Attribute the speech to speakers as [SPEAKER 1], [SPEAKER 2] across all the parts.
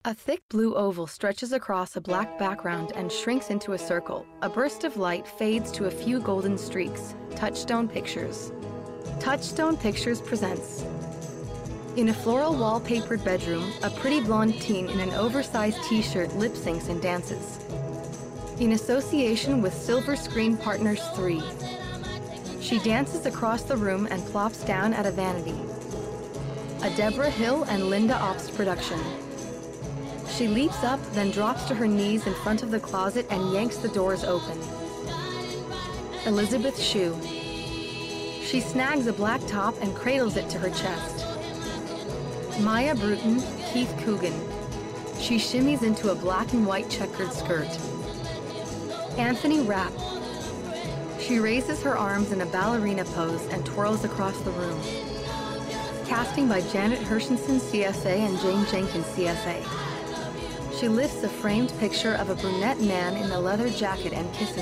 [SPEAKER 1] A thick blue oval stretches across a black background and shrinks into a circle. A burst of light fades to a few golden streaks. Touchstone Pictures. Touchstone Pictures presents. In a floral wallpapered bedroom, a pretty blonde teen in an oversized t-shirt lip syncs and dances. In association with Silver Screen Partners 3. She dances across the room and plops down at a vanity. A Deborah Hill and Linda Obst production. She leaps up, then drops to her knees in front of the closet and yanks the doors open. Elizabeth Shue. She snags a black top and cradles it to her chest. Maya Bruton, Keith Coogan. She shimmies into a black and white checkered skirt. Anthony Rapp. She raises her arms in a ballerina pose and twirls across the room. Casting by Janet Hershenson, CSA, and Jane Jenkins, CSA. She lifts a framed picture of a brunette man in a leather jacket and kisses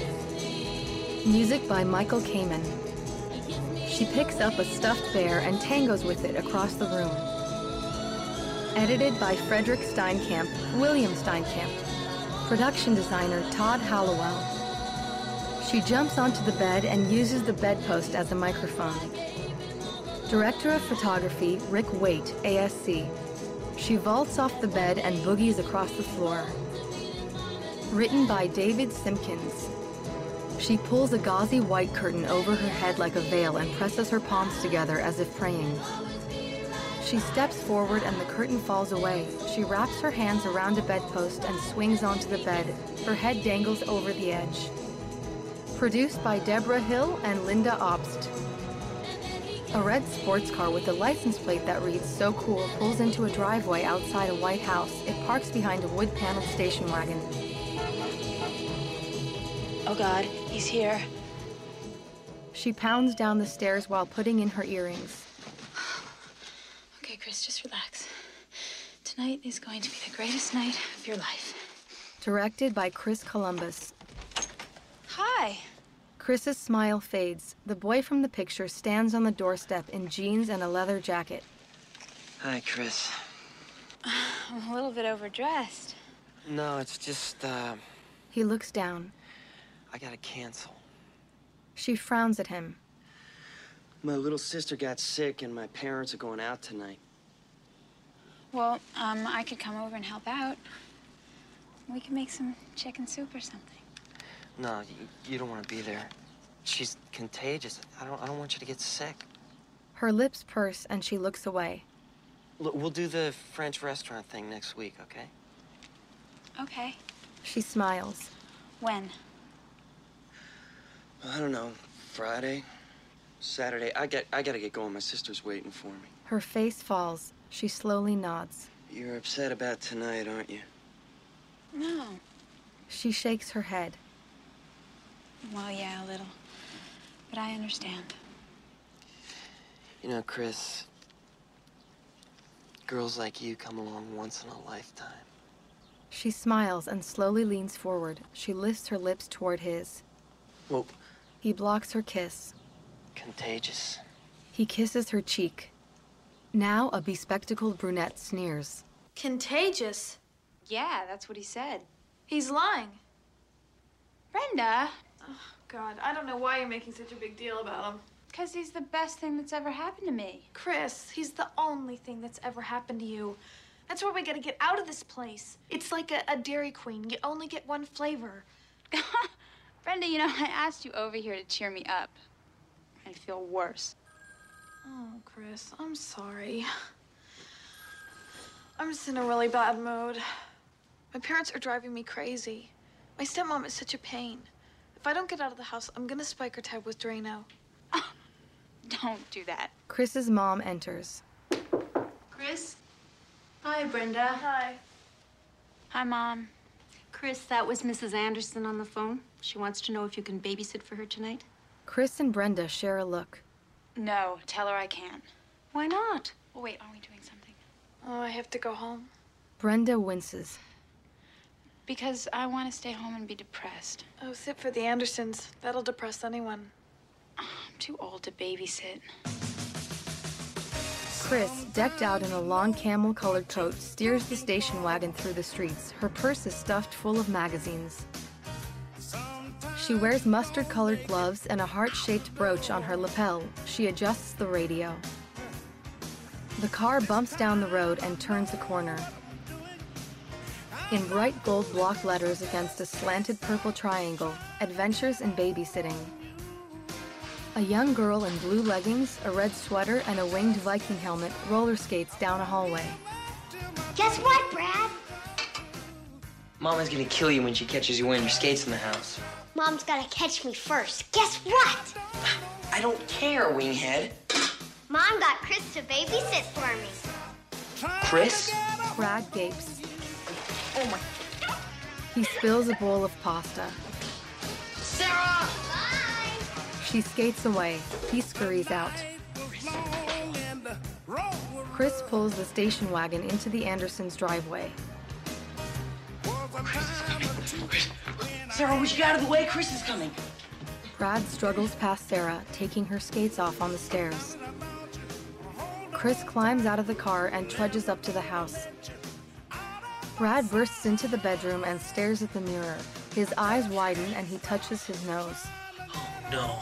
[SPEAKER 1] it. Music by Michael Kamen. She picks up a stuffed bear and tangos with it across the room. Edited by Frederick Steinkamp, William Steinkamp. Production designer Todd Hallowell. She jumps onto the bed and uses the bedpost as a microphone. Director of Photography, Rick Waite, ASC. She vaults off the bed and boogies across the floor. Written by David Simpkins. She pulls a gauzy white curtain over her head like a veil and presses her palms together as if praying. She steps forward and the curtain falls away. She wraps her hands around a bedpost and swings onto the bed. Her head dangles over the edge. Produced by Deborah Hill and Linda Obst. A red sports car with a license plate that reads "So Cool" pulls into a driveway outside a White House. It parks behind a wood-paneled station wagon.
[SPEAKER 2] Oh God, he's here.
[SPEAKER 1] She pounds down the stairs while putting in her earrings.
[SPEAKER 2] Okay, Chris, just relax. Tonight is going to be the greatest night of your life.
[SPEAKER 1] Directed by Chris Columbus.
[SPEAKER 2] Hi.
[SPEAKER 1] Chris's smile fades. The boy from the picture stands on the doorstep in jeans and a leather jacket.
[SPEAKER 3] Hi, Chris.
[SPEAKER 2] I'm a little bit overdressed.
[SPEAKER 3] No, it's just,
[SPEAKER 1] He looks down.
[SPEAKER 3] I gotta cancel.
[SPEAKER 1] She frowns at him.
[SPEAKER 3] My little sister got sick and my parents are going out tonight.
[SPEAKER 2] Well, I could come over and help out. We can make some chicken soup or something.
[SPEAKER 3] No, you don't want to be there. She's contagious. I don't want you to get sick.
[SPEAKER 1] Her lips purse and she looks away.
[SPEAKER 3] Look, we'll do the French restaurant thing next week, okay?
[SPEAKER 2] Okay.
[SPEAKER 1] She smiles.
[SPEAKER 2] When?
[SPEAKER 3] I don't know. Friday? Saturday? I gotta get going. My sister's waiting for me.
[SPEAKER 1] Her face falls. She slowly nods.
[SPEAKER 3] You're upset about tonight, aren't you?
[SPEAKER 2] No.
[SPEAKER 1] She shakes her head.
[SPEAKER 2] Well, yeah, a little. But I understand.
[SPEAKER 3] You know, Chris, girls like you come along once in a lifetime.
[SPEAKER 1] She smiles and slowly leans forward. She lifts her lips toward his.
[SPEAKER 3] Well,
[SPEAKER 1] He blocks her kiss.
[SPEAKER 3] contagious.
[SPEAKER 1] He kisses her cheek. Now a bespectacled brunette sneers.
[SPEAKER 4] Contagious?
[SPEAKER 2] Yeah, that's what he said.
[SPEAKER 4] He's lying.
[SPEAKER 2] Brenda!
[SPEAKER 4] Oh, God, I don't know why you're making such a big deal about him.
[SPEAKER 2] Because he's the best thing that's ever happened to me.
[SPEAKER 4] Chris, he's the only thing that's ever happened to you. That's why we gotta get out of this place. It's like a Dairy Queen. You only get one flavor.
[SPEAKER 2] Brenda, you know, I asked you over here to cheer me up. I feel worse.
[SPEAKER 4] Oh, Chris, I'm sorry. I'm just in a really bad mood. My parents are driving me crazy. My stepmom is such a pain. If I don't get out of the house, I'm gonna spike her tab with Drano.
[SPEAKER 2] Oh, don't do that.
[SPEAKER 1] Chris's mom enters.
[SPEAKER 5] Chris? Hi, Brenda.
[SPEAKER 4] Hi.
[SPEAKER 2] Hi, Mom.
[SPEAKER 5] Chris, that was Mrs. Anderson on the phone. She wants to know if you can babysit for her tonight.
[SPEAKER 1] Chris and Brenda share a look.
[SPEAKER 2] No, tell her I can't.
[SPEAKER 5] Why not?
[SPEAKER 2] Oh, wait, are we doing something?
[SPEAKER 4] Oh, I have to go home.
[SPEAKER 1] Brenda winces.
[SPEAKER 2] Because I want to stay home and be depressed.
[SPEAKER 4] Oh, sit for the Andersons. That'll depress anyone.
[SPEAKER 2] I'm too old to babysit.
[SPEAKER 1] Chris, decked out in a long camel-colored coat, steers the station wagon through the streets. Her purse is stuffed full of magazines. She wears mustard-colored gloves and a heart-shaped brooch on her lapel. She adjusts the radio. The car bumps down the road and turns a corner. In bright gold block letters against a slanted purple triangle, Adventures in Babysitting. A young girl in blue leggings, a red sweater, and a winged Viking helmet roller skates down a hallway.
[SPEAKER 6] Guess what, Brad?
[SPEAKER 3] Mama's gonna kill you when she catches you wearing your skates in the house.
[SPEAKER 6] Mom's gotta catch me first. Guess what?
[SPEAKER 3] I don't care, winghead.
[SPEAKER 6] Mom got Chris to babysit for me.
[SPEAKER 3] Chris?
[SPEAKER 1] Brad gapes.
[SPEAKER 3] Oh my...
[SPEAKER 1] He spills a bowl of pasta.
[SPEAKER 3] Sarah!
[SPEAKER 6] Bye!
[SPEAKER 1] She skates away. He scurries out. Chris pulls the station wagon into the Andersons' driveway.
[SPEAKER 7] Sarah, would you get out of the way? Chris is coming.
[SPEAKER 1] Brad struggles past Sarah, taking her skates off on the stairs. Chris climbs out of the car and trudges up to the house. Brad bursts into the bedroom and stares at the mirror. His eyes widen and he touches his nose.
[SPEAKER 3] No.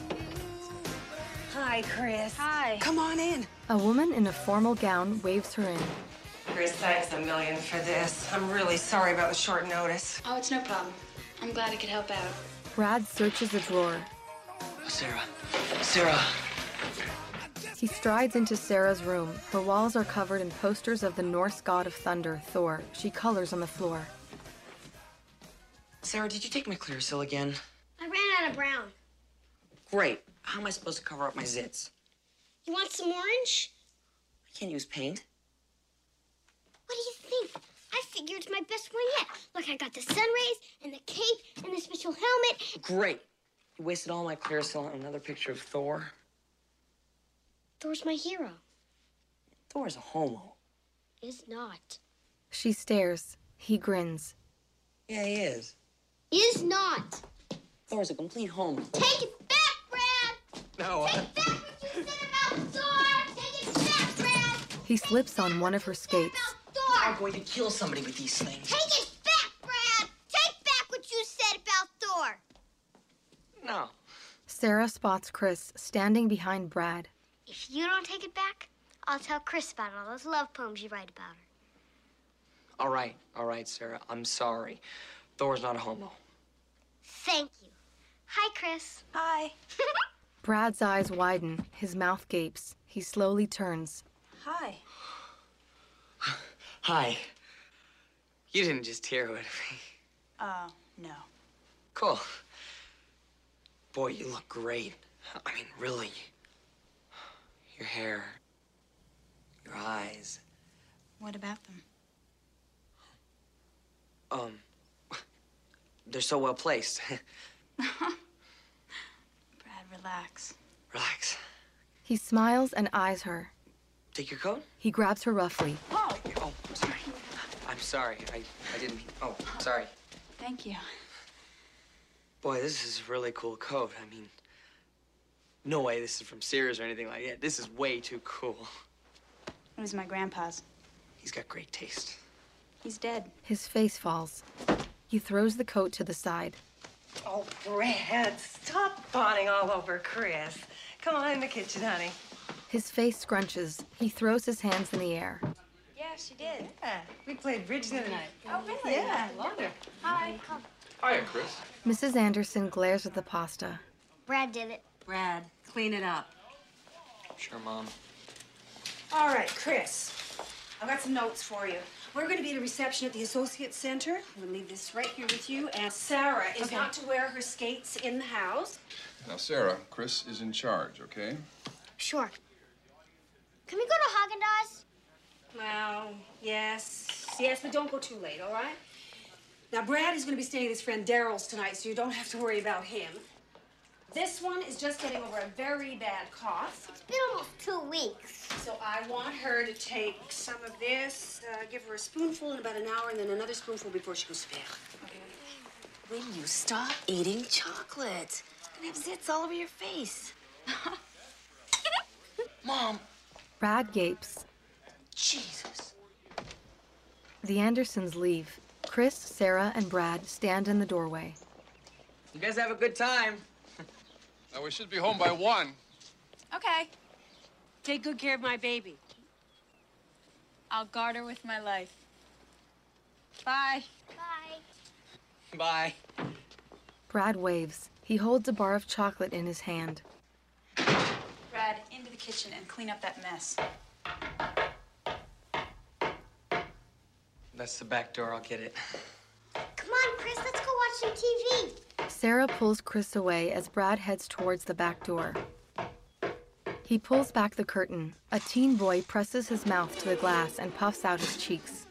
[SPEAKER 7] Hi, Chris.
[SPEAKER 2] Hi.
[SPEAKER 7] Come on in.
[SPEAKER 1] A woman in a formal gown waves her in.
[SPEAKER 7] Chris, thanks a million for this. I'm really sorry about the short notice.
[SPEAKER 2] Oh, it's no problem. I'm glad I could help out.
[SPEAKER 1] Brad searches a drawer.
[SPEAKER 3] Sarah. Sarah.
[SPEAKER 1] He strides into Sarah's room. Her walls are covered in posters of the Norse god of thunder, Thor. She colors on the floor.
[SPEAKER 3] Sarah, did you take my Clearasil again?
[SPEAKER 6] I ran out of brown.
[SPEAKER 3] Great. How am I supposed to cover up my zits?
[SPEAKER 6] You want some orange?
[SPEAKER 3] I can't use paint.
[SPEAKER 6] What do you think? I figure it's my best one yet. Look, I got the sun rays and the cape and the special helmet.
[SPEAKER 3] Great. You wasted all my Clearasil on another picture of Thor.
[SPEAKER 6] Thor's my hero.
[SPEAKER 3] Thor's a homo.
[SPEAKER 6] Is not.
[SPEAKER 1] She stares. He grins.
[SPEAKER 3] Yeah, he is.
[SPEAKER 6] Is not.
[SPEAKER 3] Thor's a complete homo.
[SPEAKER 6] Take it back, Brad!
[SPEAKER 3] No,
[SPEAKER 6] Take back what you said about Thor! Take it back, Brad!
[SPEAKER 1] He slips on one of her skates.
[SPEAKER 6] About
[SPEAKER 3] I'm
[SPEAKER 6] Thor!
[SPEAKER 3] going to kill somebody with these things.
[SPEAKER 6] Take it back, Brad! Take back what you said about Thor!
[SPEAKER 3] No.
[SPEAKER 1] Sarah spots Chris standing behind Brad.
[SPEAKER 6] If you don't take it back, I'll tell Chris about all those love poems you write about her.
[SPEAKER 3] All right, Sarah. I'm sorry. Thor's not a homo.
[SPEAKER 6] Thank you. Hi, Chris.
[SPEAKER 7] Hi.
[SPEAKER 1] Brad's eyes widen. His mouth gapes. He slowly turns.
[SPEAKER 7] Hi.
[SPEAKER 3] Hi. You didn't just hear what
[SPEAKER 7] No.
[SPEAKER 3] Cool. Boy, you look great. I mean, really. Your hair. Your eyes.
[SPEAKER 7] What about them?
[SPEAKER 3] They're so well placed.
[SPEAKER 7] Brad, relax.
[SPEAKER 3] Relax.
[SPEAKER 1] He smiles and eyes her.
[SPEAKER 3] Take your coat?
[SPEAKER 1] He grabs her roughly.
[SPEAKER 3] Oh, sorry. I'm sorry. I didn't mean... Oh, sorry.
[SPEAKER 7] Thank you.
[SPEAKER 3] Boy, this is a really cool coat. I mean, no way this is from Sears or anything like that. This is way too cool.
[SPEAKER 7] It was my grandpa's.
[SPEAKER 3] He's got great taste.
[SPEAKER 7] He's dead.
[SPEAKER 1] His face falls. He throws the coat to the side.
[SPEAKER 8] Oh, Brad, stop fawning all over Chris. Come on in the kitchen, honey.
[SPEAKER 1] His face scrunches. He throws his hands in the air.
[SPEAKER 7] Yeah, she did.
[SPEAKER 8] Yeah, we played bridge the other night.
[SPEAKER 7] Oh, really?
[SPEAKER 8] Yeah, I loved her.
[SPEAKER 7] Hi.
[SPEAKER 9] Hiya, Chris.
[SPEAKER 1] Mrs. Anderson glares at the pasta.
[SPEAKER 6] Brad did it.
[SPEAKER 8] Brad, clean it up.
[SPEAKER 3] Sure, Mom.
[SPEAKER 10] All right, Chris. I've got some notes for you. We're going to be at a reception at the Associate Center. I'm going to leave this right here with you. And Sarah is not to wear her skates in the house.
[SPEAKER 9] Now, Sarah, Chris is in charge, okay?
[SPEAKER 6] Sure. Can we go to Haagen-Dazs?
[SPEAKER 10] Well, yes, but don't go too late, all right? Now, Brad is going to be staying at his friend Daryl's tonight, so you don't have to worry about him. This one is just getting over a very bad cough.
[SPEAKER 6] It's been almost 2 weeks.
[SPEAKER 10] So I want her to take some of this, give her a spoonful in about an hour, and then another spoonful before she goes to bed. Okay.
[SPEAKER 8] Will you stop eating chocolate? You're gonna have zits all over your face.
[SPEAKER 3] Mom,
[SPEAKER 1] Brad gapes.
[SPEAKER 3] Jesus.
[SPEAKER 1] The Andersons leave. Chris, Sarah, and Brad stand in the doorway.
[SPEAKER 3] You guys have a good time.
[SPEAKER 9] Now, we should be home by 1.
[SPEAKER 10] Okay. Take good care of my baby.
[SPEAKER 2] I'll guard her with my life. Bye.
[SPEAKER 6] Bye.
[SPEAKER 3] Bye.
[SPEAKER 1] Brad waves. He holds a bar of chocolate in his hand.
[SPEAKER 2] Brad, into the kitchen and clean up that mess.
[SPEAKER 3] That's the back door. I'll get it.
[SPEAKER 6] Come on, Chris, let's go watch some TV.
[SPEAKER 1] Sarah pulls Chris away as Brad heads towards the back door. He pulls back the curtain. A teen boy presses his mouth to the glass and puffs out his cheeks.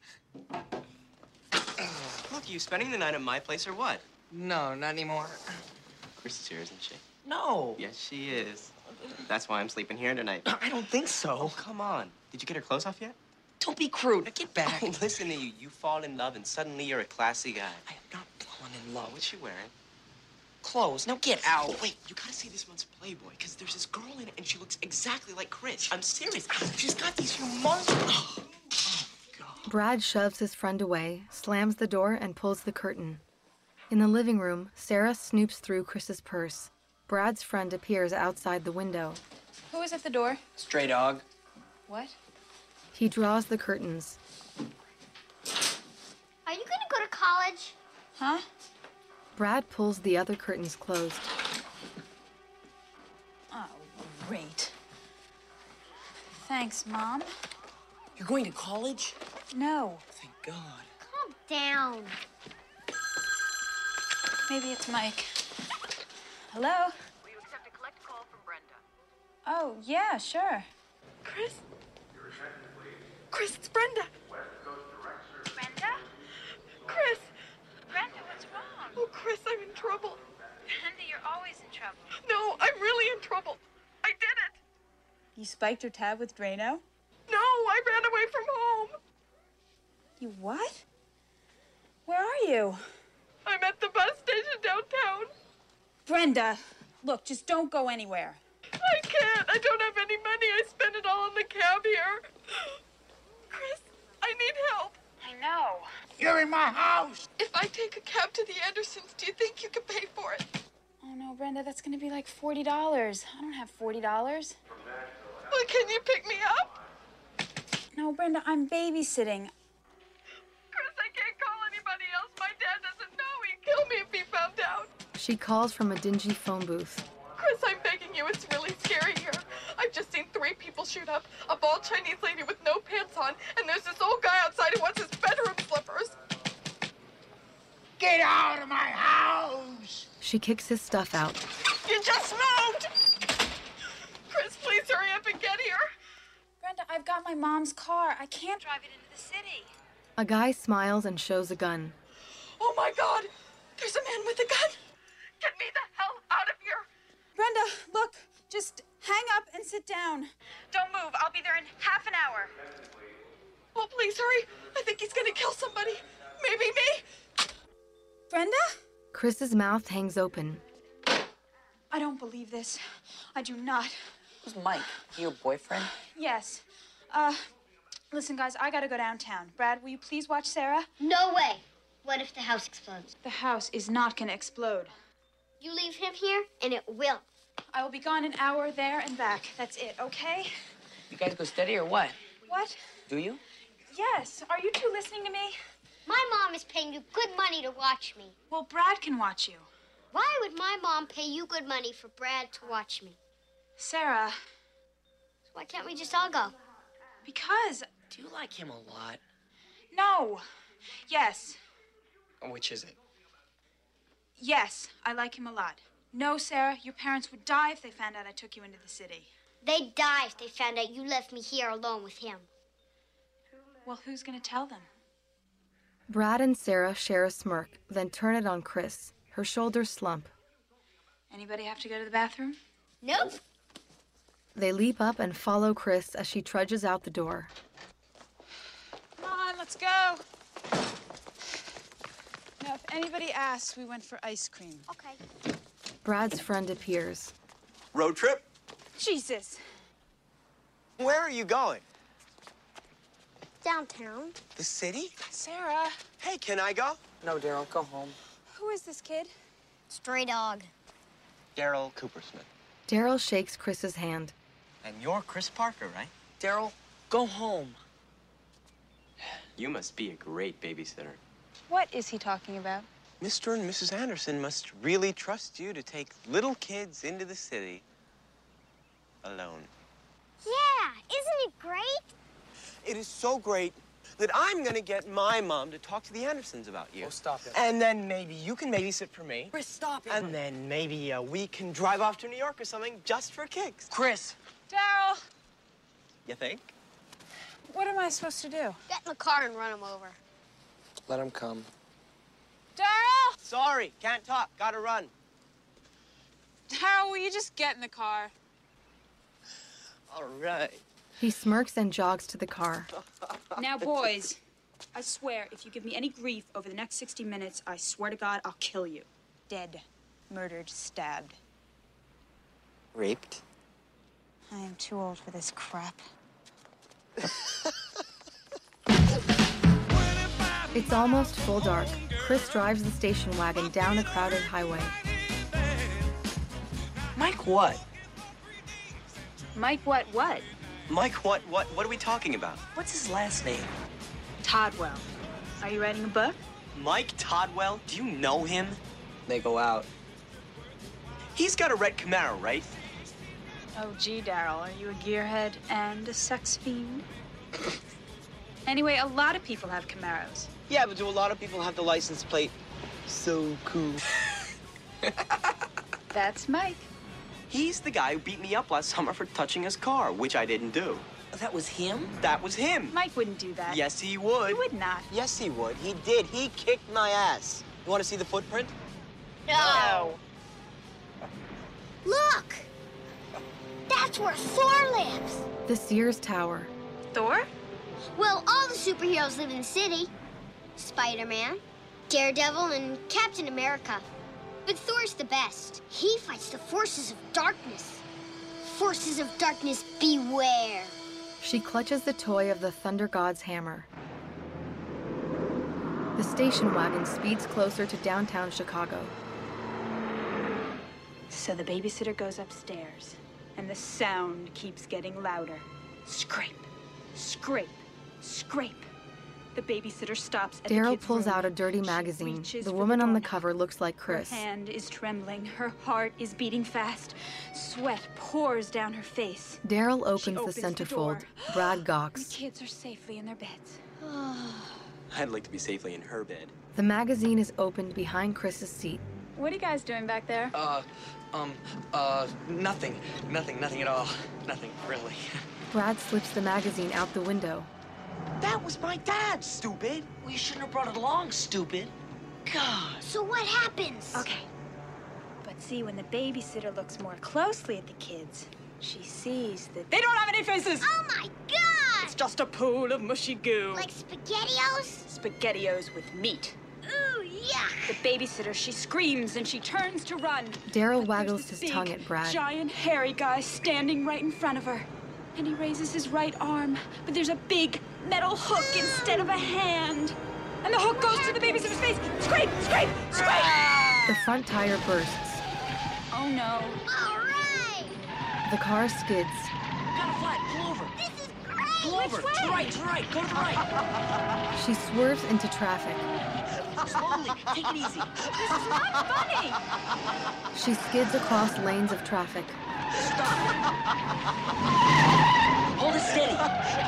[SPEAKER 11] Look, you spending the night at my place or what?
[SPEAKER 3] No, not anymore.
[SPEAKER 11] Chris is here, isn't she?
[SPEAKER 3] No.
[SPEAKER 11] Yes, she is. That's why I'm sleeping here tonight.
[SPEAKER 3] I don't think so.
[SPEAKER 11] Oh, come on. Did you get her clothes off yet?
[SPEAKER 3] Don't be crude. Now get back.
[SPEAKER 11] Oh, listen to you. You fall in love and suddenly you're a classy guy.
[SPEAKER 3] I am not falling in love.
[SPEAKER 11] What's she wearing?
[SPEAKER 3] Clothes. Now get out.
[SPEAKER 11] Oh, wait, you gotta see this month's Playboy, because there's this girl in it and she looks exactly like Chris. I'm serious. She's got these humongous...
[SPEAKER 1] Brad shoves his friend away, slams the door, and pulls the curtain. In the living room, Sarah snoops through Chris's purse. Brad's friend appears outside the window.
[SPEAKER 2] Who is at the door?
[SPEAKER 3] Stray dog.
[SPEAKER 2] What?
[SPEAKER 1] He draws the curtains.
[SPEAKER 6] Are you gonna go to college?
[SPEAKER 2] Huh?
[SPEAKER 1] Brad pulls the other curtains closed.
[SPEAKER 2] Oh, great. Thanks, Mom.
[SPEAKER 3] You're going to college?
[SPEAKER 2] No.
[SPEAKER 3] Thank God.
[SPEAKER 6] Calm down.
[SPEAKER 2] Maybe it's Mike. Hello?
[SPEAKER 12] Will you accept a collect call from Brenda?
[SPEAKER 2] Oh, yeah, sure.
[SPEAKER 4] Chris? Chris, it's Brenda.
[SPEAKER 2] Brenda?
[SPEAKER 4] Chris!
[SPEAKER 2] Brenda, what's wrong?
[SPEAKER 4] Oh, Chris, I'm in trouble.
[SPEAKER 2] Brenda, you're always in trouble.
[SPEAKER 4] No, I'm really in trouble. I did it.
[SPEAKER 2] You spiked your tab with Drano?
[SPEAKER 4] No, I ran away from home.
[SPEAKER 2] You what? Where are you?
[SPEAKER 4] I'm at the bus station downtown.
[SPEAKER 2] Brenda, look, just don't go anywhere.
[SPEAKER 4] I can't. I don't have any money. I spent it all on the cab here. Chris, I need help.
[SPEAKER 2] I know.
[SPEAKER 12] You're in my house!
[SPEAKER 4] If I take a cab to the Andersons, do you think you could pay for it?
[SPEAKER 2] Oh, no, Brenda, that's gonna be like $40. I don't have $40.
[SPEAKER 4] Well, can you pick me up?
[SPEAKER 2] No, Brenda, I'm babysitting.
[SPEAKER 4] Chris, I can't call anybody else. My dad doesn't know. He'd kill me if he found out.
[SPEAKER 1] She calls from a dingy phone booth.
[SPEAKER 4] Chris, I'm begging you. It's really scary here. I've just seen 3 people shoot up. A bald Chinese lady with no pants on. And there's this old guy outside who wants his bedroom slippers.
[SPEAKER 12] Get out of my house!
[SPEAKER 1] She kicks his stuff out.
[SPEAKER 4] You just moved! Chris, please hurry up and get here.
[SPEAKER 2] Brenda, I've got my mom's car. I can't drive it into the city.
[SPEAKER 1] A guy smiles and shows a gun.
[SPEAKER 4] Oh, my God. There's a man with a gun. Get me the hell out of here.
[SPEAKER 2] Brenda, look, just hang up and sit down.
[SPEAKER 4] Don't move. I'll be there in half an hour. Oh, please hurry. I think he's going to kill somebody. Maybe me.
[SPEAKER 2] Brenda?
[SPEAKER 1] Chris's mouth hangs open.
[SPEAKER 2] I don't believe this. I do not.
[SPEAKER 3] Who's Mike? Your boyfriend?
[SPEAKER 2] Yes. Listen, guys, I gotta go downtown. Brad, will you please watch Sarah?
[SPEAKER 6] No way. What if the house explodes?
[SPEAKER 2] The house is not gonna explode.
[SPEAKER 6] You leave him here, and it will.
[SPEAKER 2] I will be gone an hour there and back. That's it, okay?
[SPEAKER 3] You guys go steady or what?
[SPEAKER 2] What?
[SPEAKER 3] Do you?
[SPEAKER 2] Yes. Are you two listening to me?
[SPEAKER 6] My mom is paying you good money to watch me.
[SPEAKER 2] Well, Brad can watch you.
[SPEAKER 6] Why would my mom pay you good money for Brad to watch me?
[SPEAKER 2] Sarah.
[SPEAKER 6] So why can't we just all go?
[SPEAKER 2] Because.
[SPEAKER 3] Do you like him a lot?
[SPEAKER 2] No. Yes.
[SPEAKER 3] Which is it?
[SPEAKER 2] Yes, I like him a lot. No, Sarah, your parents would die if they found out I took you into the city.
[SPEAKER 6] They'd die if they found out you left me here alone with him.
[SPEAKER 2] Well, who's gonna tell them?
[SPEAKER 1] Brad and Sarah share a smirk, then turn it on Chris. Her shoulders slump.
[SPEAKER 2] Anybody have to go to the bathroom?
[SPEAKER 6] Nope.
[SPEAKER 1] They leap up and follow Chris as she trudges out the door.
[SPEAKER 2] Come on, let's go. Now, if anybody asks, we went for ice cream.
[SPEAKER 6] Okay.
[SPEAKER 1] Brad's friend appears.
[SPEAKER 11] Road trip?
[SPEAKER 2] Jesus.
[SPEAKER 11] Where are you going?
[SPEAKER 6] Downtown.
[SPEAKER 11] The city?
[SPEAKER 2] Sarah.
[SPEAKER 11] Hey, can I go?
[SPEAKER 3] No, Daryl, go home.
[SPEAKER 2] Who is this kid?
[SPEAKER 6] Stray dog.
[SPEAKER 11] Daryl Coopersmith.
[SPEAKER 1] Daryl shakes Chris's hand.
[SPEAKER 11] And you're Chris Parker, right?
[SPEAKER 3] Daryl, go home.
[SPEAKER 11] You must be a great babysitter.
[SPEAKER 2] What is he talking about?
[SPEAKER 11] Mr. and Mrs. Anderson must really trust you to take little kids into the city alone.
[SPEAKER 6] Yeah, isn't it great?
[SPEAKER 11] It is so great that I'm gonna get my mom to talk to the Andersons about you.
[SPEAKER 3] Oh, stop it.
[SPEAKER 11] And then maybe you can babysit for me.
[SPEAKER 3] Chris, stop it.
[SPEAKER 11] And then maybe we can drive off to New York or something just for kicks.
[SPEAKER 3] Chris.
[SPEAKER 2] Daryl,
[SPEAKER 11] You think?
[SPEAKER 2] what am I supposed to do?
[SPEAKER 6] Get in the car and run him over.
[SPEAKER 3] Let him come.
[SPEAKER 2] Daryl!
[SPEAKER 11] Sorry, can't talk. Gotta run.
[SPEAKER 2] Daryl, will you just get in the car?
[SPEAKER 11] All right.
[SPEAKER 1] He smirks and jogs to the car.
[SPEAKER 13] Now, boys, I swear, if you give me any grief over the next 60 minutes, I swear to God, I'll kill you.
[SPEAKER 2] Dead. Murdered. Stabbed.
[SPEAKER 11] Raped?
[SPEAKER 2] I am too old for this crap.
[SPEAKER 1] It's almost full dark. Chris drives the station wagon down a crowded highway.
[SPEAKER 11] Mike what?
[SPEAKER 13] Mike, what?
[SPEAKER 11] Mike what? What are we talking about?
[SPEAKER 3] What's his last name?
[SPEAKER 13] Todwell. Are you writing a book?
[SPEAKER 11] Mike Todwell? Do you know him?
[SPEAKER 3] They go out.
[SPEAKER 11] He's got a red Camaro, right?
[SPEAKER 13] Oh, gee, Daryl, are you a gearhead and a sex fiend? Anyway, a lot of people have Camaros.
[SPEAKER 11] Yeah, but do a lot of people have the license plate? So cool.
[SPEAKER 13] That's Mike.
[SPEAKER 11] He's the guy who beat me up last summer for touching his car, which I didn't do.
[SPEAKER 3] That was him?
[SPEAKER 11] That was him.
[SPEAKER 13] Mike wouldn't do that.
[SPEAKER 11] Yes, he would.
[SPEAKER 13] He would not.
[SPEAKER 11] Yes, he would. He did. He kicked my ass. You want to see the footprint?
[SPEAKER 6] No. Look! That's where Thor lives.
[SPEAKER 1] The Sears Tower.
[SPEAKER 13] Thor?
[SPEAKER 6] Well, all the superheroes live in the city. Spider-Man, Daredevil, and Captain America. But Thor's the best. He fights the forces of darkness. Forces of darkness, beware.
[SPEAKER 1] She clutches the toy of the Thunder God's hammer. The station wagon speeds closer to downtown Chicago.
[SPEAKER 13] So the babysitter goes upstairs, and the sound keeps getting louder. Scrape, scrape, scrape. The babysitter stops at the
[SPEAKER 1] Daryl
[SPEAKER 13] kid's
[SPEAKER 1] pulls
[SPEAKER 13] room.
[SPEAKER 1] out a dirty
[SPEAKER 13] She
[SPEAKER 1] magazine.
[SPEAKER 13] reaches
[SPEAKER 1] The
[SPEAKER 13] for
[SPEAKER 1] woman on the
[SPEAKER 13] doorknob.
[SPEAKER 1] cover looks like Chris.
[SPEAKER 13] Her hand is trembling. Her heart is beating fast. Sweat pours down her face.
[SPEAKER 1] Daryl
[SPEAKER 13] She
[SPEAKER 1] opens the centerfold.
[SPEAKER 13] door.
[SPEAKER 1] Brad
[SPEAKER 13] The
[SPEAKER 1] gawks.
[SPEAKER 13] kids are safely in their beds.
[SPEAKER 11] I'd like to be safely in her bed.
[SPEAKER 1] The magazine is opened behind Chris's seat.
[SPEAKER 13] What are you guys doing back there?
[SPEAKER 3] Nothing. Nothing at all. Nothing, really.
[SPEAKER 1] Brad slips the magazine out the window.
[SPEAKER 3] That was my dad, stupid. Well, you shouldn't have brought it along, stupid. God.
[SPEAKER 6] So what happens?
[SPEAKER 13] Okay. But see, when the babysitter looks more closely at the kids, she sees that they don't have any faces!
[SPEAKER 6] Oh my God!
[SPEAKER 13] It's just a pool of mushy goo.
[SPEAKER 6] Like SpaghettiOs?
[SPEAKER 13] SpaghettiOs with meat.
[SPEAKER 6] Ooh, yuck!
[SPEAKER 13] The babysitter, she screams and she turns to run.
[SPEAKER 1] Daryl
[SPEAKER 13] But
[SPEAKER 1] waggles
[SPEAKER 13] there's this
[SPEAKER 1] his tongue
[SPEAKER 13] big,
[SPEAKER 1] at Brad.
[SPEAKER 13] Giant, hairy guy standing right in front of her. And he raises his right arm, but there's a big metal hook instead of a hand. And the hook goes to the babysitter's face. Scrape, scrape, scrape!
[SPEAKER 1] The front tire bursts.
[SPEAKER 13] Oh no.
[SPEAKER 6] All right!
[SPEAKER 1] The car skids.
[SPEAKER 3] Got a flat. Pull over.
[SPEAKER 6] This is great!
[SPEAKER 3] Pull over.
[SPEAKER 13] way?
[SPEAKER 3] To the right. To the right. Go to the right.
[SPEAKER 1] She swerves into traffic.
[SPEAKER 3] Slowly. Take it easy.
[SPEAKER 13] This is not funny.
[SPEAKER 1] She skids across lanes of traffic.
[SPEAKER 3] Hold it steady.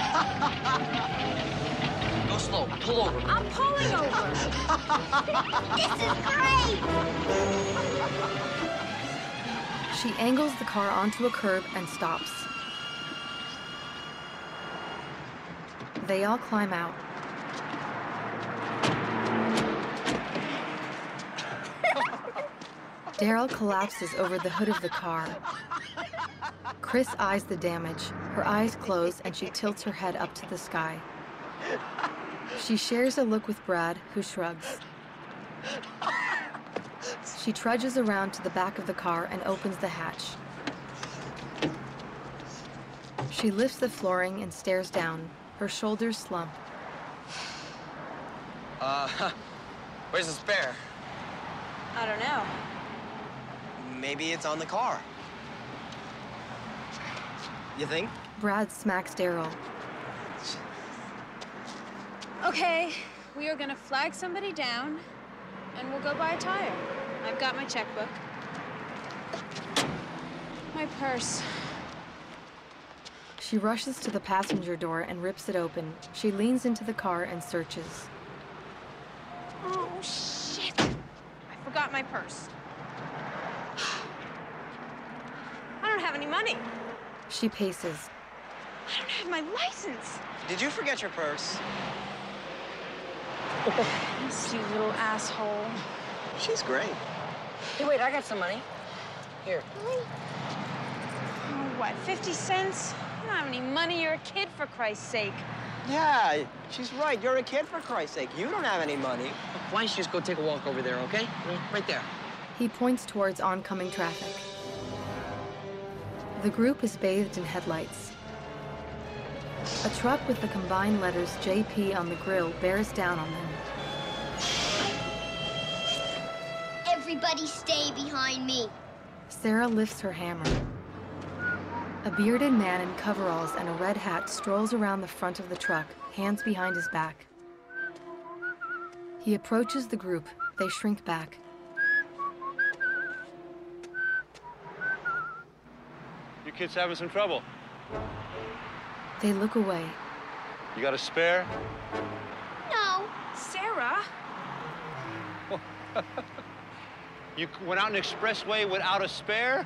[SPEAKER 3] Go slow. Pull over.
[SPEAKER 13] I'm pulling over.
[SPEAKER 6] This is great!
[SPEAKER 1] She angles the car onto a curb and stops. They all climb out. Daryl collapses over the hood of the car. Chris eyes the damage. Her eyes close and she tilts her head up to the sky. She shares a look with Brad, who shrugs. She trudges around to the back of the car and opens the hatch. She lifts the flooring and stares down. Her shoulders slump.
[SPEAKER 3] Where's the spare?
[SPEAKER 13] I don't know.
[SPEAKER 3] Maybe it's on the car. You think?
[SPEAKER 1] Brad smacks Daryl.
[SPEAKER 13] Okay, we are gonna flag somebody down, and we'll go buy a tire. I've got my checkbook. My purse.
[SPEAKER 1] She rushes to the passenger door and rips it open. She leans into the car and searches.
[SPEAKER 13] Oh, shit. I forgot my purse. I don't have any money.
[SPEAKER 1] She paces.
[SPEAKER 13] I don't have my license.
[SPEAKER 3] Did you forget your purse?
[SPEAKER 13] You little asshole.
[SPEAKER 3] She's great. Hey, wait, I got some money. Here.
[SPEAKER 13] Oh, what, 50 cents? You don't have any money. You're a kid, for Christ's sake.
[SPEAKER 3] Yeah, she's right. You're a kid, for Christ's sake. You don't have any money. Why don't you just go take a walk over there, okay? Right there.
[SPEAKER 1] He points towards oncoming traffic. The group is bathed in headlights. A truck with the combined letters JP on the grill bears down on them.
[SPEAKER 6] Everybody stay behind me.
[SPEAKER 1] Sarah lifts her hammer. A bearded man in coveralls and a red hat strolls around the front of the truck, hands behind his back. He approaches the group. They shrink back.
[SPEAKER 14] You kids having some trouble?
[SPEAKER 1] They look away.
[SPEAKER 14] You got a spare?
[SPEAKER 6] No.
[SPEAKER 13] Sarah?
[SPEAKER 14] You went out an expressway without a spare?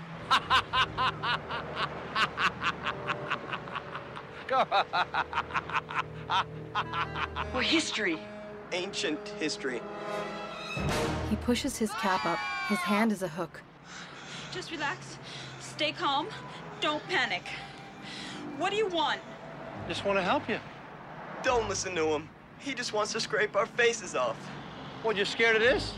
[SPEAKER 11] We're history. Ancient history.
[SPEAKER 1] He pushes his cap up. His hand is a hook.
[SPEAKER 13] Just relax. Stay calm. Don't panic. What do you want?
[SPEAKER 14] Just want to help you.
[SPEAKER 11] Don't listen to him. He just wants to scrape our faces off.
[SPEAKER 14] What, you scared of this?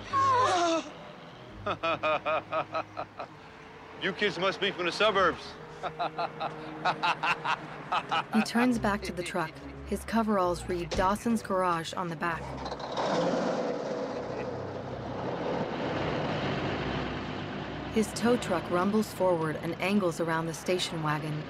[SPEAKER 14] You kids must be from the suburbs.
[SPEAKER 1] He turns back to the truck. His coveralls read Dawson's Garage on the back. His tow truck rumbles forward and angles around the station wagon.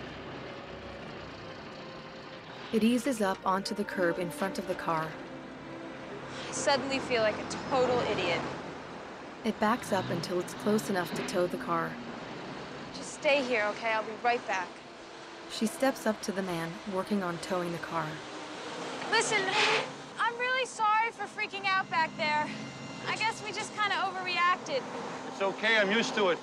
[SPEAKER 1] It eases up onto the curb in front of the car.
[SPEAKER 13] I suddenly feel like a total idiot.
[SPEAKER 1] It backs up until it's close enough to tow the car.
[SPEAKER 13] Just stay here, okay? I'll be right back.
[SPEAKER 1] She steps up to the man working on towing the car.
[SPEAKER 13] Listen, I'm really sorry for freaking out back there. I guess we just kind of overreacted.
[SPEAKER 14] It's okay, I'm used to it.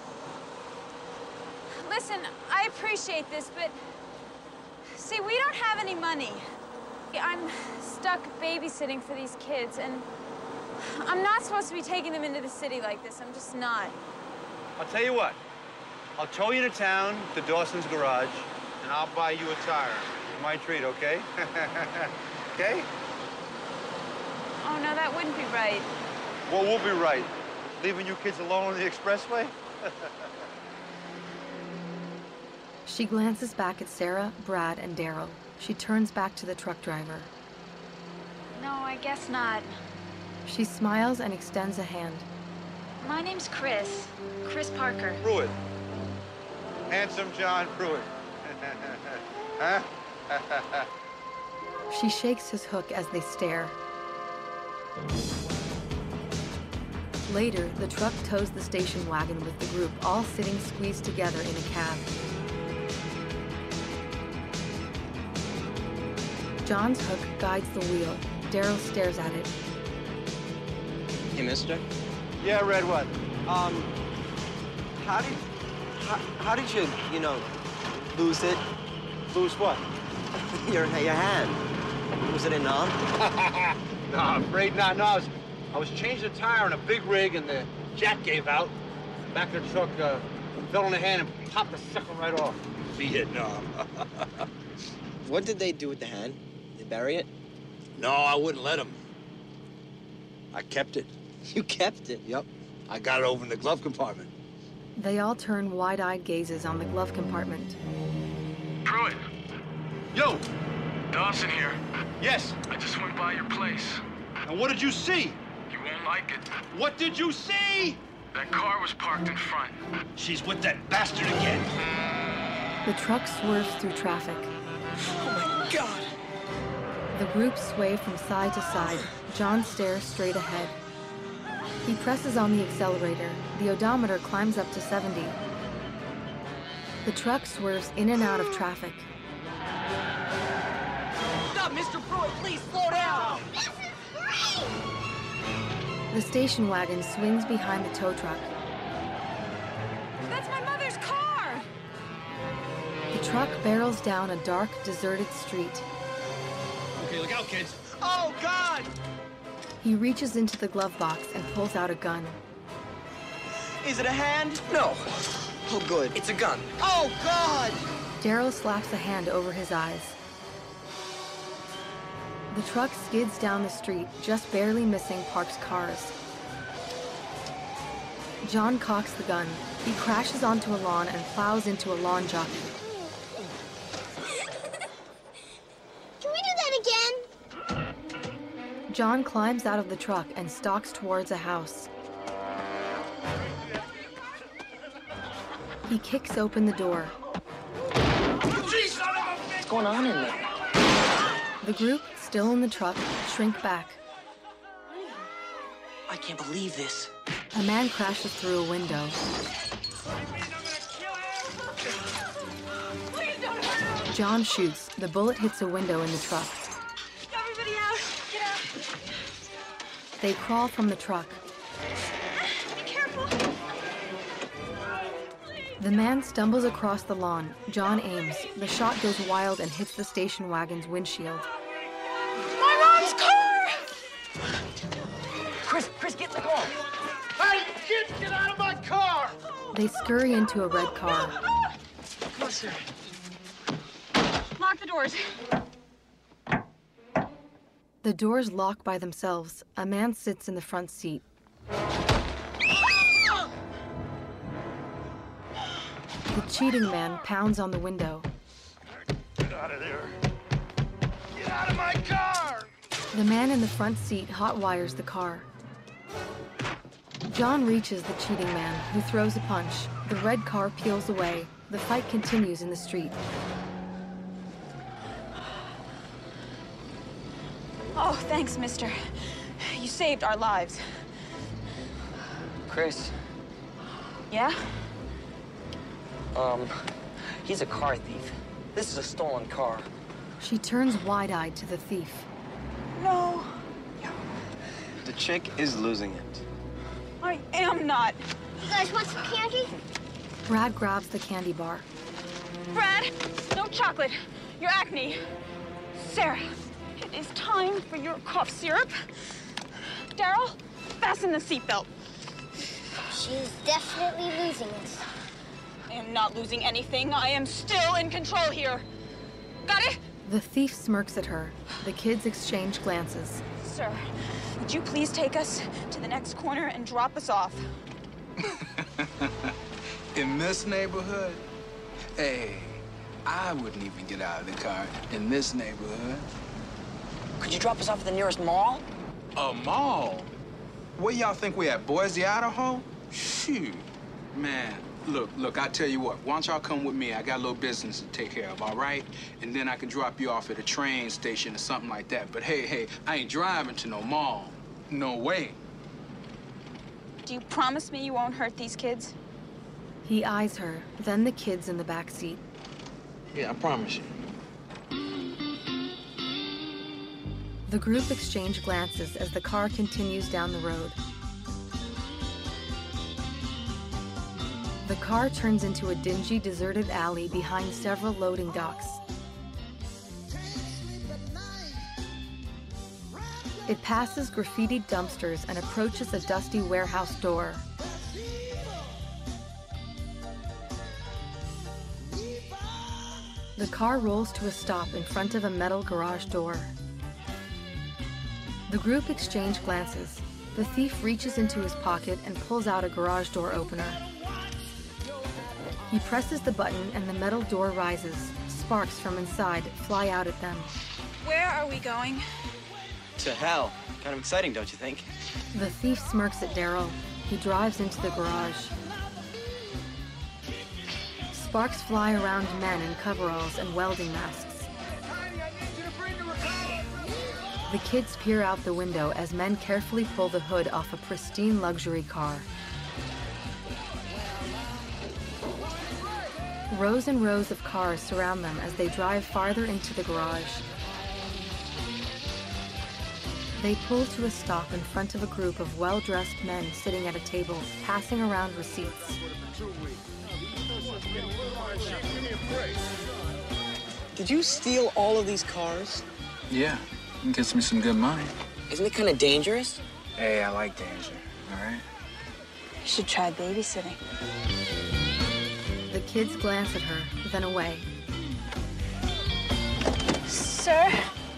[SPEAKER 13] Listen, I appreciate this, but see, we don't have any money. I'm stuck babysitting for these kids, and I'm not supposed to be taking them into the city like this. I'm just not.
[SPEAKER 14] I'll tell you what. I'll tow you to town, to Dawson's Garage, and I'll buy you a tire. You're my treat, okay? Okay?
[SPEAKER 13] Oh, no, that wouldn't be right.
[SPEAKER 14] Well, we'll be right. Leaving you kids alone on the expressway?
[SPEAKER 1] She glances back at Sarah, Brad, and Daryl. She turns back to the truck driver.
[SPEAKER 2] No, I guess not.
[SPEAKER 1] She smiles and extends a hand.
[SPEAKER 2] My name's Chris. Chris Parker.
[SPEAKER 14] Pruitt. Handsome John Pruitt. Huh?
[SPEAKER 1] She shakes his hook as they stare. Later, the truck tows the station wagon with the group all sitting squeezed together in a cab. John's hook guides the wheel. Daryl stares at it.
[SPEAKER 3] Hey, mister.
[SPEAKER 14] Yeah, Red, what?
[SPEAKER 3] How did you, lose it?
[SPEAKER 14] Lose what?
[SPEAKER 3] your hand. Was it enough?
[SPEAKER 14] No, I'm afraid not. No, I was changing a tire on a big rig, and the jack gave out. Back of the truck fell on the hand and popped the sucker right off. Vietnam.
[SPEAKER 3] What did they do with the hand? They bury it?
[SPEAKER 15] No, I wouldn't let them. I kept it.
[SPEAKER 3] You kept it?
[SPEAKER 15] Yep. I got it over in the glove compartment.
[SPEAKER 1] They all turn wide-eyed gazes on the glove compartment.
[SPEAKER 16] Pruitt.
[SPEAKER 14] Yo!
[SPEAKER 16] Dawson here.
[SPEAKER 14] Yes.
[SPEAKER 16] I just went by your place.
[SPEAKER 14] And what did you see?
[SPEAKER 16] You won't like it.
[SPEAKER 14] What did you see?
[SPEAKER 16] That car was parked in front.
[SPEAKER 14] She's with that bastard again.
[SPEAKER 1] The truck swerves through traffic.
[SPEAKER 3] Oh my God!
[SPEAKER 1] The group sway from side to side. John stares straight ahead. He presses on the accelerator. The odometer climbs up to 70. The truck swerves in and out of traffic.
[SPEAKER 11] Stop, Mr. Pruitt, please slow down.
[SPEAKER 6] This is great!
[SPEAKER 1] The station wagon swings behind the tow truck.
[SPEAKER 13] That's my mother's car!
[SPEAKER 1] The truck barrels down a dark, deserted street.
[SPEAKER 14] Okay, look out, kids.
[SPEAKER 11] Oh, God!
[SPEAKER 1] He reaches into the glove box and pulls out a gun.
[SPEAKER 11] Is it a hand?
[SPEAKER 3] No. Oh, good. It's a gun.
[SPEAKER 11] Oh, God!
[SPEAKER 1] Daryl slaps a hand over his eyes. The truck skids down the street, just barely missing parked cars. John cocks the gun. He crashes onto a lawn and plows into a lawn jockey.
[SPEAKER 6] Can we do that again?
[SPEAKER 1] John climbs out of the truck and stalks towards a house. He kicks open the door.
[SPEAKER 3] What's going on in there?
[SPEAKER 1] The group, still in the truck, shrink back.
[SPEAKER 11] I can't believe this.
[SPEAKER 1] A man crashes through a window. John shoots. The bullet hits a window in the truck.
[SPEAKER 13] Everybody out! Get out!
[SPEAKER 1] They crawl from the truck.
[SPEAKER 13] Be careful!
[SPEAKER 1] The man stumbles across the lawn. John aims. The shot goes wild and hits the station wagon's windshield.
[SPEAKER 13] My mom's car!
[SPEAKER 11] Chris, get in the car.
[SPEAKER 12] Hey, kids, get out of my car!
[SPEAKER 1] They scurry into a red car.
[SPEAKER 11] Come on, sir.
[SPEAKER 13] Lock the doors.
[SPEAKER 1] The doors lock by themselves. A man sits in the front seat. The cheating man pounds on the window.
[SPEAKER 12] Get out of there. Get out of my car!
[SPEAKER 1] The man in the front seat hotwires the car. John reaches the cheating man, who throws a punch. The red car peels away. The fight continues in the street.
[SPEAKER 13] Oh, thanks, mister. You saved our lives.
[SPEAKER 3] Chris,
[SPEAKER 13] Yeah?
[SPEAKER 3] he's a car thief. This is a stolen car.
[SPEAKER 1] She turns wide-eyed to the thief.
[SPEAKER 13] No,
[SPEAKER 3] The chick is losing it.
[SPEAKER 13] I am not.
[SPEAKER 6] You guys want some candy?
[SPEAKER 1] Brad grabs the candy bar.
[SPEAKER 13] Brad, no chocolate. Your acne. Sarah, it is time for your cough syrup. Daryl, fasten the seatbelt.
[SPEAKER 6] She's definitely losing it.
[SPEAKER 13] I am not losing anything. I am still in control here. Got it?
[SPEAKER 1] The thief smirks at her. The kids exchange glances.
[SPEAKER 13] Sir, would you please take us to the next corner and drop us off?
[SPEAKER 17] In this neighborhood? Hey, I wouldn't even get out of the car in this neighborhood.
[SPEAKER 3] Could you drop us off at the nearest mall?
[SPEAKER 17] A mall? Where y'all think we at, Boise, Idaho? Shoot. Man, look, I tell you what, why don't y'all come with me? I got a little business to take care of, all right? And then I can drop you off at a train station or something like that. But hey, I ain't driving to no mall. No way.
[SPEAKER 13] Do you promise me you won't hurt these kids?
[SPEAKER 1] He eyes her, then the kids in the back seat.
[SPEAKER 3] Yeah, I promise you.
[SPEAKER 1] The group exchange glances as the car continues down the road. The car turns into a dingy, deserted alley behind several loading docks. It passes graffitied dumpsters and approaches a dusty warehouse door. The car rolls to a stop in front of a metal garage door. The group exchange glances. The thief reaches into his pocket and pulls out a garage door opener. He presses the button and the metal door rises, sparks from inside fly out at them.
[SPEAKER 13] Where are we going?
[SPEAKER 3] To hell. Kind of exciting, don't you think?
[SPEAKER 1] The thief smirks at Daryl. He drives into the garage. Sparks fly around men in coveralls and welding masks. The kids peer out the window as men carefully pull the hood off a pristine luxury car. Rows and rows of cars surround them as they drive farther into the garage. They pull to a stop in front of a group of well-dressed men sitting at a table, passing around receipts.
[SPEAKER 3] Did you steal all of these cars?
[SPEAKER 17] Yeah, it gets me some good money.
[SPEAKER 3] Isn't it kind of dangerous?
[SPEAKER 17] Hey, I like danger, all right?
[SPEAKER 13] You should try babysitting.
[SPEAKER 1] The kids glance at her, then away.
[SPEAKER 13] Sir?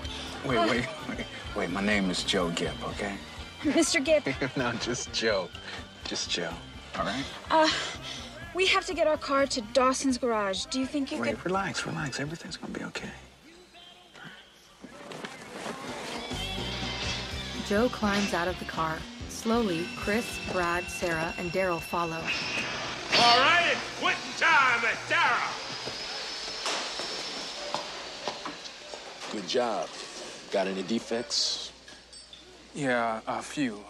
[SPEAKER 17] Wait, my name is Joe Gipp, okay?
[SPEAKER 13] Mr. Gipp.
[SPEAKER 17] No, just Joe. Just Joe, all right?
[SPEAKER 13] We have to get our car to Dawson's garage. Do you think you could...
[SPEAKER 17] Relax. Everything's gonna be okay.
[SPEAKER 1] Joe climbs out of the car. Slowly, Chris, Brad, Sarah, and Daryl follow.
[SPEAKER 12] All right, it's quitting time at Daryl.
[SPEAKER 15] Good job. Got any defects?
[SPEAKER 17] Yeah, a few.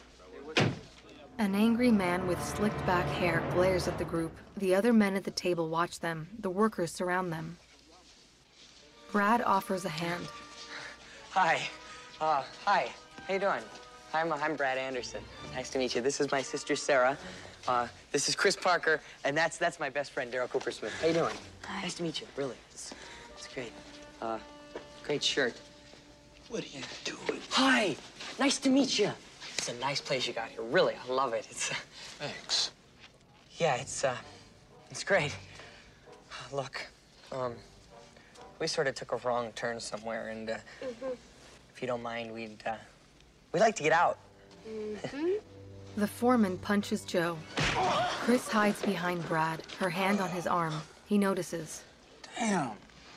[SPEAKER 1] An angry man with slicked back hair glares at the group. The other men at the table watch them. The workers surround them. Brad offers a hand.
[SPEAKER 3] Hi. Hi. How you doing? I'm Brad Anderson. Nice to meet you. This is my sister, Sarah. This is Chris Parker, and that's my best friend, Daryl Cooper Smith. How you doing? Hi. Nice to meet you, really. It's great. Great shirt.
[SPEAKER 15] What are you doing?
[SPEAKER 3] Hi. Nice to meet you. It's a nice place you got here. Really, I love it. It's
[SPEAKER 15] Thanks.
[SPEAKER 3] Yeah, it's great. Look, we sort of took a wrong turn somewhere, and if you don't mind, we'd like to get out.
[SPEAKER 1] The foreman punches Joe. Chris hides behind Brad, her hand on his arm. He notices.
[SPEAKER 17] Damn.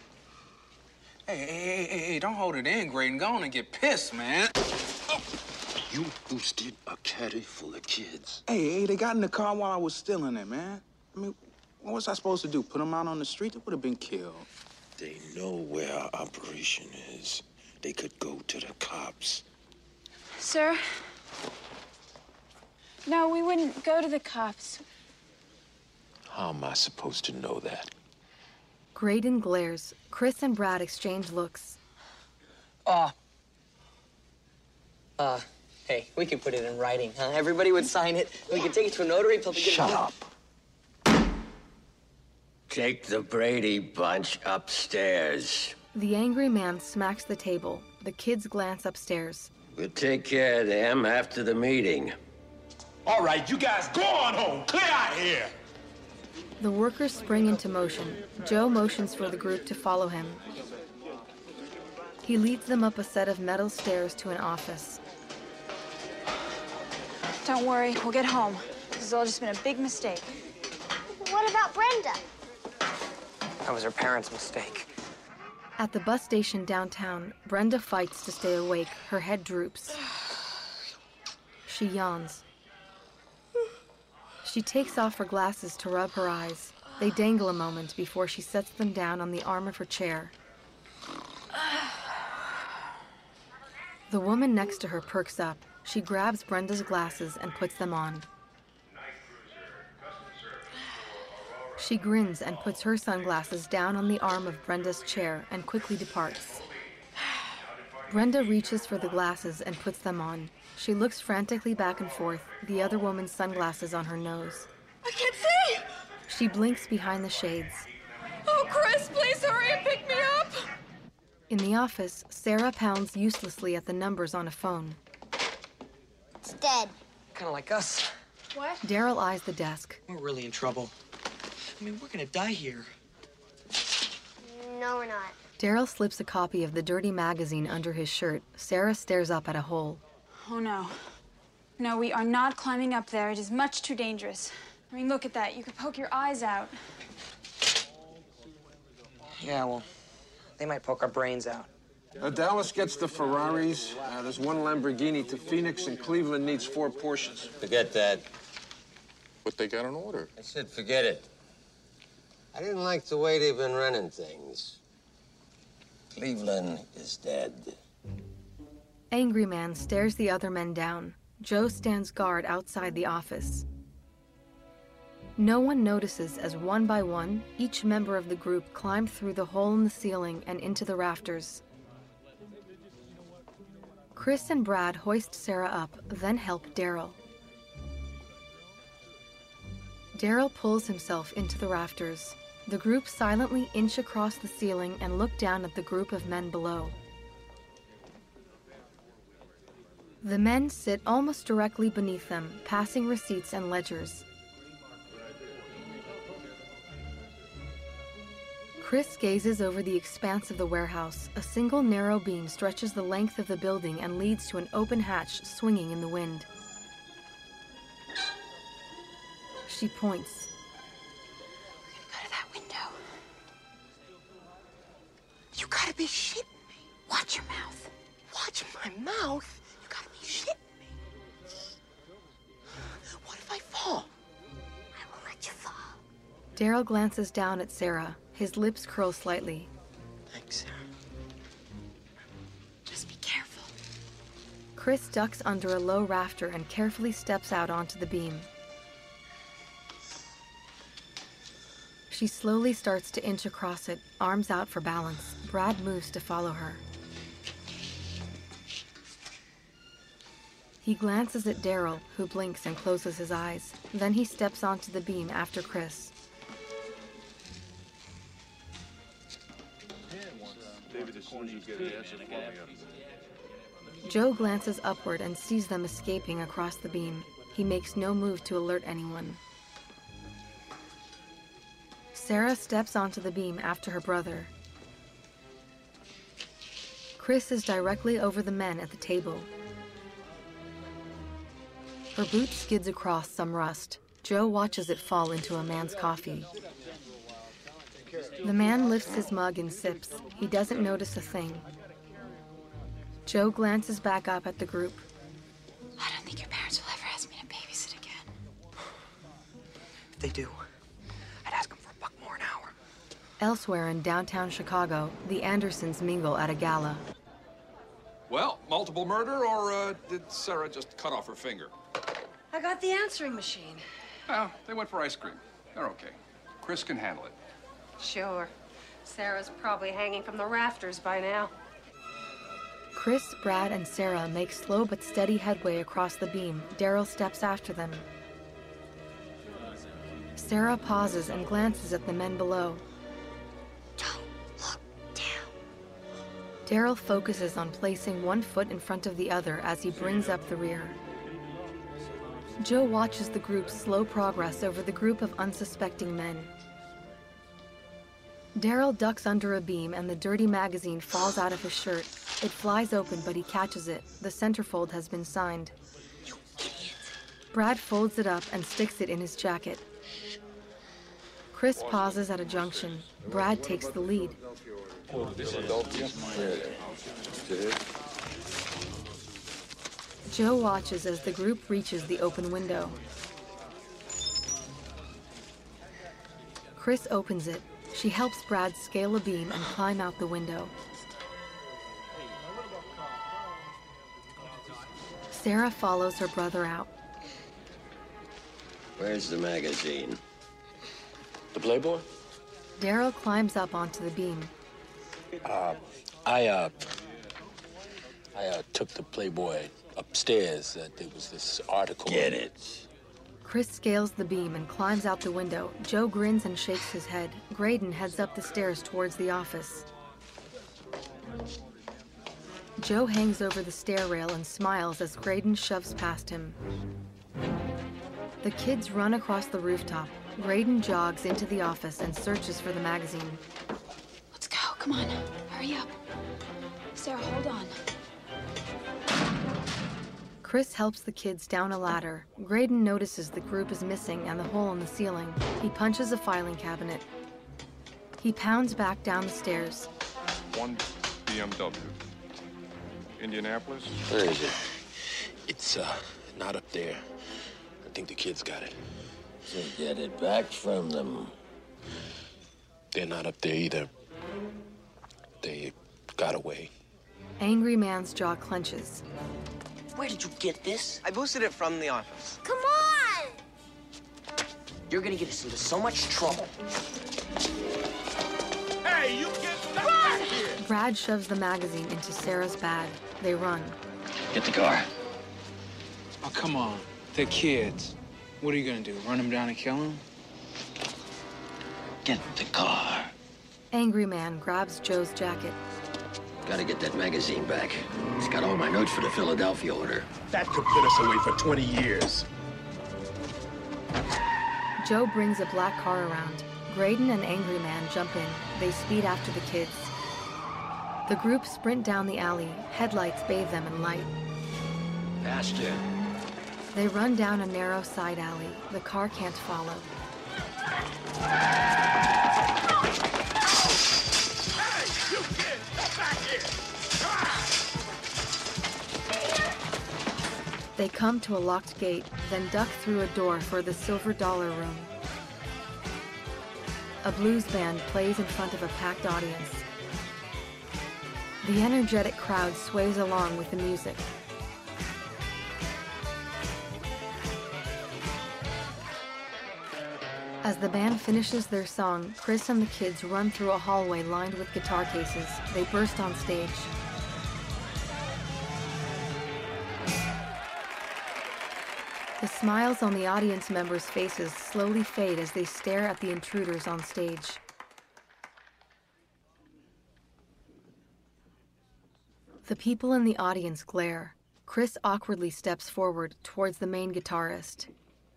[SPEAKER 17] Hey, don't hold it in, Graydon. Go on and get pissed, man. Oh.
[SPEAKER 15] You boosted a caddy full of kids.
[SPEAKER 17] Hey, they got in the car while I was stealing it, man. I mean, what was I supposed to do? Put them out on the street? They would have been killed.
[SPEAKER 15] They know where our operation is. They could go to the cops.
[SPEAKER 13] Sir? No, we wouldn't go to the cops.
[SPEAKER 15] How am I supposed to know that?
[SPEAKER 1] Graydon glares. Chris and Brad exchange looks.
[SPEAKER 3] Hey, we could put it in writing, huh? Everybody would sign it. We could take it to a notary public.
[SPEAKER 15] Shut up.
[SPEAKER 18] Take the Brady bunch upstairs.
[SPEAKER 1] The angry man smacks the table. The kids glance upstairs.
[SPEAKER 18] We'll take care of them after the meeting.
[SPEAKER 12] All right, you guys go on home. Clear out of here.
[SPEAKER 1] The workers spring into motion. Joe motions for the group to follow him. He leads them up a set of metal stairs to an office.
[SPEAKER 13] Don't worry, we'll get home. This has all just been a big mistake.
[SPEAKER 6] What about Brenda?
[SPEAKER 3] That was her parents' mistake.
[SPEAKER 1] At the bus station downtown, Brenda fights to stay awake. Her head droops. She yawns. She takes off her glasses to rub her eyes. They dangle a moment before she sets them down on the arm of her chair. The woman next to her perks up. She grabs Brenda's glasses and puts them on. She grins and puts her sunglasses down on the arm of Brenda's chair and quickly departs. Brenda reaches for the glasses and puts them on. She looks frantically back and forth, the other woman's sunglasses on her nose.
[SPEAKER 4] I can't see!
[SPEAKER 1] She blinks behind the shades.
[SPEAKER 4] Oh, Chris, please hurry and pick me up!
[SPEAKER 1] In the office, Sarah pounds uselessly at the numbers on a phone.
[SPEAKER 6] It's dead.
[SPEAKER 3] Kind of like us.
[SPEAKER 13] What?
[SPEAKER 1] Daryl eyes the desk.
[SPEAKER 3] We're really in trouble. I mean, we're gonna die here.
[SPEAKER 6] No, we're not.
[SPEAKER 1] Daryl slips a copy of the dirty magazine under his shirt. Sarah stares up at a hole.
[SPEAKER 13] Oh, no. No, we are not climbing up there. It is much too dangerous. I mean, look at that. You could poke your eyes out.
[SPEAKER 3] Yeah, well, they might poke our brains out.
[SPEAKER 17] Dallas gets the Ferraris. There's one Lamborghini to Phoenix, and Cleveland needs 4 Porsches.
[SPEAKER 18] Forget that.
[SPEAKER 9] But they got an order.
[SPEAKER 18] I said forget it. I didn't like the way they've been running things. Cleveland is dead.
[SPEAKER 1] Angry Man stares the other men down. Joe stands guard outside the office. No one notices as one by one, each member of the group climbed through the hole in the ceiling and into the rafters. Chris and Brad hoist Sarah up, then help Daryl. Daryl pulls himself into the rafters. The group silently inch across the ceiling and look down at the group of men below. The men sit almost directly beneath them, passing receipts and ledgers. Chris gazes over the expanse of the warehouse. A single narrow beam stretches the length of the building and leads to an open hatch swinging in the wind. She points.
[SPEAKER 11] Go to that window. You gotta be shitting me. Watch your mouth. Watch my mouth? You gotta be shitting me. What if I fall?
[SPEAKER 6] I won't let you fall.
[SPEAKER 1] Daryl glances down at Sarah. His lips curl slightly.
[SPEAKER 11] Thanks, Sarah. Just be careful.
[SPEAKER 1] Chris ducks under a low rafter and carefully steps out onto the beam. She slowly starts to inch across it, arms out for balance. Brad moves to follow her. He glances at Daryl, who blinks and closes his eyes. Then he steps onto the beam after Chris. Joe glances upward and sees them escaping across the beam. He makes no move to alert anyone. Sarah steps onto the beam after her brother. Chris is directly over the men at the table. Her boot skids across some rust. Joe watches it fall into a man's coffee. The man lifts his mug and sips. He doesn't notice a thing. Joe glances back up at the group.
[SPEAKER 2] I don't think your parents will ever ask me to babysit again.
[SPEAKER 3] If they do, I'd ask them for $1 more an hour.
[SPEAKER 1] Elsewhere in downtown Chicago, the Andersons mingle at a gala.
[SPEAKER 9] Well, multiple murder, or did Sarah just cut off her finger?
[SPEAKER 10] I got the answering machine.
[SPEAKER 9] Well, they went for ice cream. They're okay. Chris can handle it.
[SPEAKER 5] Sure. Sarah's probably hanging from the rafters by now.
[SPEAKER 1] Chris, Brad, and Sarah make slow but steady headway across the beam. Daryl steps after them. Sarah pauses and glances at the men below.
[SPEAKER 6] Don't look down.
[SPEAKER 1] Daryl focuses on placing one foot in front of the other as he brings up the rear. Joe watches the group's slow progress over the group of unsuspecting men. Daryl ducks under a beam and the dirty magazine falls out of his shirt. It flies open, but he catches it. The centerfold has been signed. Brad folds it up and sticks it in his jacket. Chris pauses at a junction. Brad takes the lead. Joe watches as the group reaches the open window. Chris opens it. She helps Brad scale a beam and climb out the window. Sarah follows her brother out.
[SPEAKER 18] Where's the magazine?
[SPEAKER 15] The Playboy?
[SPEAKER 1] Daryl climbs up onto the beam.
[SPEAKER 15] I took the Playboy upstairs. There was this article.
[SPEAKER 18] Get it.
[SPEAKER 1] Chris scales the beam and climbs out the window. Joe grins and shakes his head. Graydon heads up the stairs towards the office. Joe hangs over the stair rail and smiles as Graydon shoves past him. The kids run across the rooftop. Graydon jogs into the office and searches for the magazine.
[SPEAKER 2] Let's go. Come on. Hurry up. Sarah, hold on.
[SPEAKER 1] Chris helps the kids down a ladder. Graydon notices the group is missing and the hole in the ceiling. He punches a filing cabinet. He pounds back down the stairs.
[SPEAKER 9] 1 BMW. Indianapolis?
[SPEAKER 15] Where is it? It's, not up there. I think the kids got it. So get it back from them. They're not up there either. They got away.
[SPEAKER 1] Angry Man's jaw clenches.
[SPEAKER 11] Where did you get this? I boosted it from the office.
[SPEAKER 6] Come on!
[SPEAKER 11] You're gonna get us into so much trouble.
[SPEAKER 12] Hey, you get back here!
[SPEAKER 1] Brad shoves the magazine into Sarah's bag. They run.
[SPEAKER 15] Get the car.
[SPEAKER 17] Oh, come on. They're kids. What are you gonna do, run them down and kill them?
[SPEAKER 15] Get the car.
[SPEAKER 1] Angry Man grabs Joe's jacket.
[SPEAKER 15] Gotta get that magazine back. It's got all my notes for the Philadelphia order.
[SPEAKER 12] That could put us away for 20 years.
[SPEAKER 1] Joe brings a black car around. Graydon and Angry Man jump in. They speed after the kids. The group sprint down the alley. Headlights bathe them in light.
[SPEAKER 15] Faster.
[SPEAKER 1] They run down a narrow side alley. The car can't follow.
[SPEAKER 12] Hey, you kids, get back here!
[SPEAKER 1] They come to a locked gate, then duck through a door for the Silver Dollar Room. A blues band plays in front of a packed audience. The energetic crowd sways along with the music. As the band finishes their song, Chris and the kids run through a hallway lined with guitar cases. They burst on stage. The smiles on the audience members' faces slowly fade as they stare at the intruders on stage. The people in the audience glare. Chris awkwardly steps forward towards the main guitarist.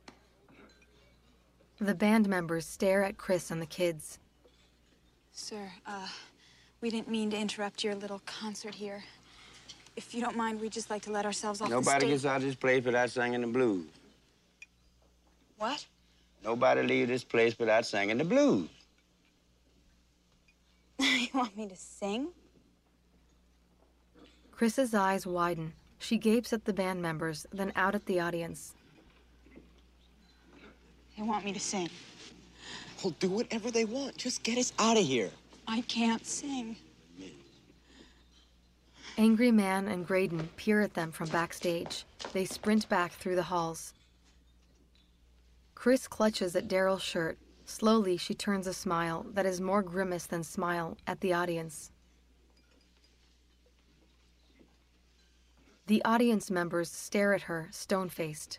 [SPEAKER 1] The band members stare at Chris and the kids.
[SPEAKER 13] Sir, we didn't mean to interrupt your little concert here. If you don't mind, we'd just like to let ourselves off the
[SPEAKER 19] Nobody
[SPEAKER 13] stage.
[SPEAKER 19] gets out of this place without singing the blues.
[SPEAKER 13] What?
[SPEAKER 19] Nobody leave this place without singing the blues.
[SPEAKER 13] You want me to sing?
[SPEAKER 1] Chris's eyes widen. She gapes at the band members, then out at the audience.
[SPEAKER 13] They want me to sing.
[SPEAKER 11] Well, do whatever they want. Just get us out of here.
[SPEAKER 13] I can't sing.
[SPEAKER 1] Angry Man and Graydon peer at them from backstage. They sprint back through the halls. Chris clutches at Daryl's shirt. Slowly, she turns a smile that is more grimace than smile at the audience. The audience members stare at her, stone-faced.